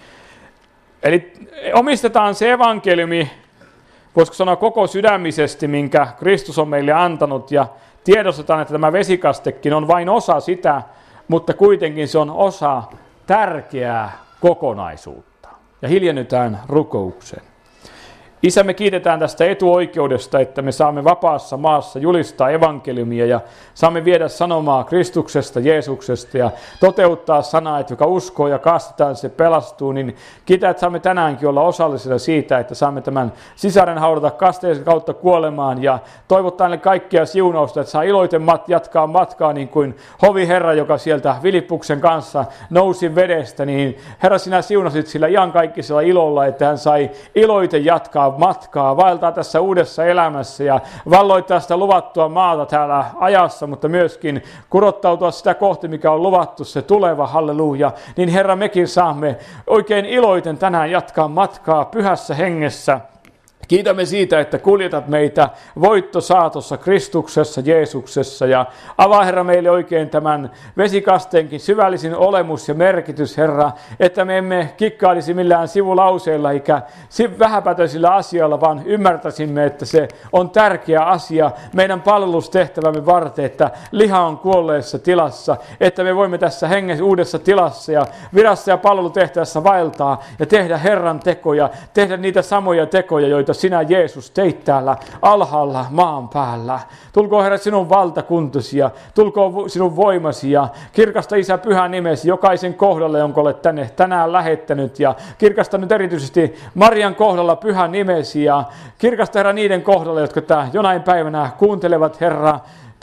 Eli omistetaan se evankeliumi, voisiko sanoa koko sydämisesti, minkä Kristus on meille antanut, ja tiedostetaan, että tämä vesikastekin on vain osa sitä, mutta kuitenkin se on osa tärkeää kokonaisuutta. Ja hiljennytään rukoukseen. Isä, me kiitetään tästä etuoikeudesta, että me saamme vapaassa maassa julistaa evankeliumia ja saamme viedä sanomaa Kristuksesta, Jeesuksesta ja toteuttaa sanaa, että joka uskoo ja kastetaan, se pelastuu. Niin kiitos, että saamme tänäänkin olla osallisena siitä, että saamme tämän sisaren haudata kasteen kautta kuolemaan ja toivottaa ne kaikkia siunausta, että saa iloiten jatkaa matkaa niin kuin hoviherra, joka sieltä Filippuksen kanssa nousi vedestä. Niin Herra, sinä siunasit sillä iankaikkisella ilolla, että hän sai iloiten jatkaa matkaa, vaeltaa tässä uudessa elämässä ja valloittaa sitä luvattua maata täällä ajassa, mutta myöskin kurottautua sitä kohti, mikä on luvattu, se tuleva, halleluja. Niin Herra, mekin saamme oikein iloiten tänään jatkaa matkaa pyhässä hengessä. Kiitämme siitä, että kuljetat meitä voittosaatossa Kristuksessa, Jeesuksessa ja avaa, Herra, meille oikein tämän vesikasteenkin syvällisin olemus ja merkitys, Herra, että me emme kikkailisi millään sivulauseilla eikä vähäpätöisillä asioilla, vaan ymmärtäisimme, että se on tärkeä asia meidän palvelustehtävämme varten, että liha on kuolleessa tilassa, että me voimme tässä hengessä uudessa tilassa ja virassa ja palvelutehtävässä vaeltaa ja tehdä Herran tekoja, tehdä niitä samoja tekoja, joita sinä, Jeesus, teit täällä alhaalla maan päällä. Tulkoon, Herra, sinun valtakuntasi ja tulkoon sinun voimasi ja kirkasta, Isä, pyhä nimesi jokaisen kohdalle, jonka olet tänne tänään lähettänyt ja kirkasta nyt erityisesti Marian kohdalla pyhä nimesi ja kirkasta, Herra, niiden kohdalla, jotka jonain päivänä kuuntelevat, Herra,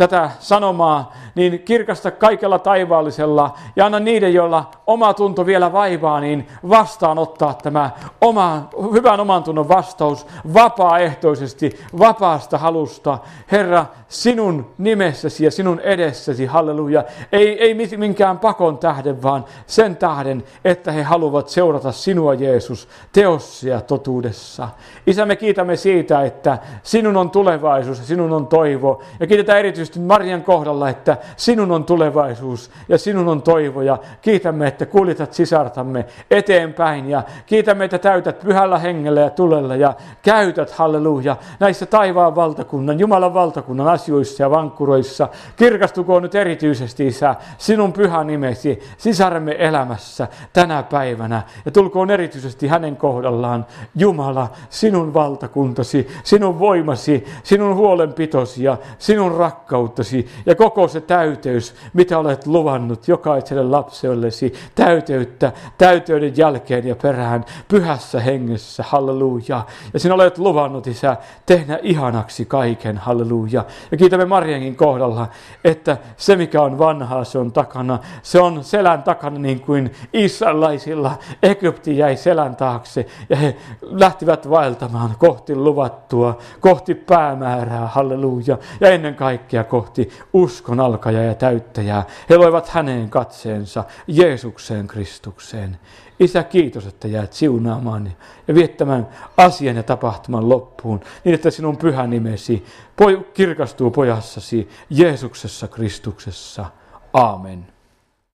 tätä sanomaa, niin kirkasta kaikella taivaallisella ja anna niiden, joilla oma tunto vielä vaivaa, niin vastaanottaa tämä hyvän oman tunnon vastaus vapaaehtoisesti, vapaasta halusta. Herra, sinun nimessäsi ja sinun edessäsi, halleluja, ei minkään pakon tähden, vaan sen tähden, että he haluavat seurata sinua, Jeesus, teossa ja totuudessa. Isä, me kiitämme siitä, että sinun on tulevaisuus ja sinun on toivo. Ja kiitetään erityisesti Marian kohdalla, että sinun on tulevaisuus ja sinun on toivo. Ja kiitämme, että kuljetat sisartamme eteenpäin. Ja kiitämme, että täytät pyhällä hengellä ja tulella ja käytät, halleluja, näissä taivaan valtakunnan, Jumalan valtakunnan asioissa ja vankkuroissa. Kirkastukoon nyt erityisesti, Isä, sinun pyhä nimesi sisaremme elämässä tänä päivänä. Ja tulkoon erityisesti hänen kohdallaan, Jumala, sinun valtakuntasi, sinun voimasi, sinun huolenpitosi ja sinun rakkauttasi ja koko se täyteys, mitä olet luvannut jokaiselle lapsellesi, täyteyden jälkeen ja perään, pyhässä hengessä, halleluja. Ja sinä olet luvannut, Isä, tehdä ihanaksi kaiken, halleluja. Ja kiitämme Mariankin kohdalla, että se mikä on vanhaa, se on takana. Se on selän takana niin kuin israelaisilla. Egypti jäi selän taakse ja he lähtivät vaeltamaan kohti luvattua, kohti päämäärää, halleluja. Ja ennen kaikkea kohti uskon alkajaa ja täyttäjää. He loivat häneen katseensa, Jeesukseen Kristukseen. Isä, kiitos, että jäät siunaamaan ja viettämään asian ja tapahtuman loppuun, niin että sinun pyhä nimesi kirkastuu pojassasi, Jeesuksessa Kristuksessa. Aamen.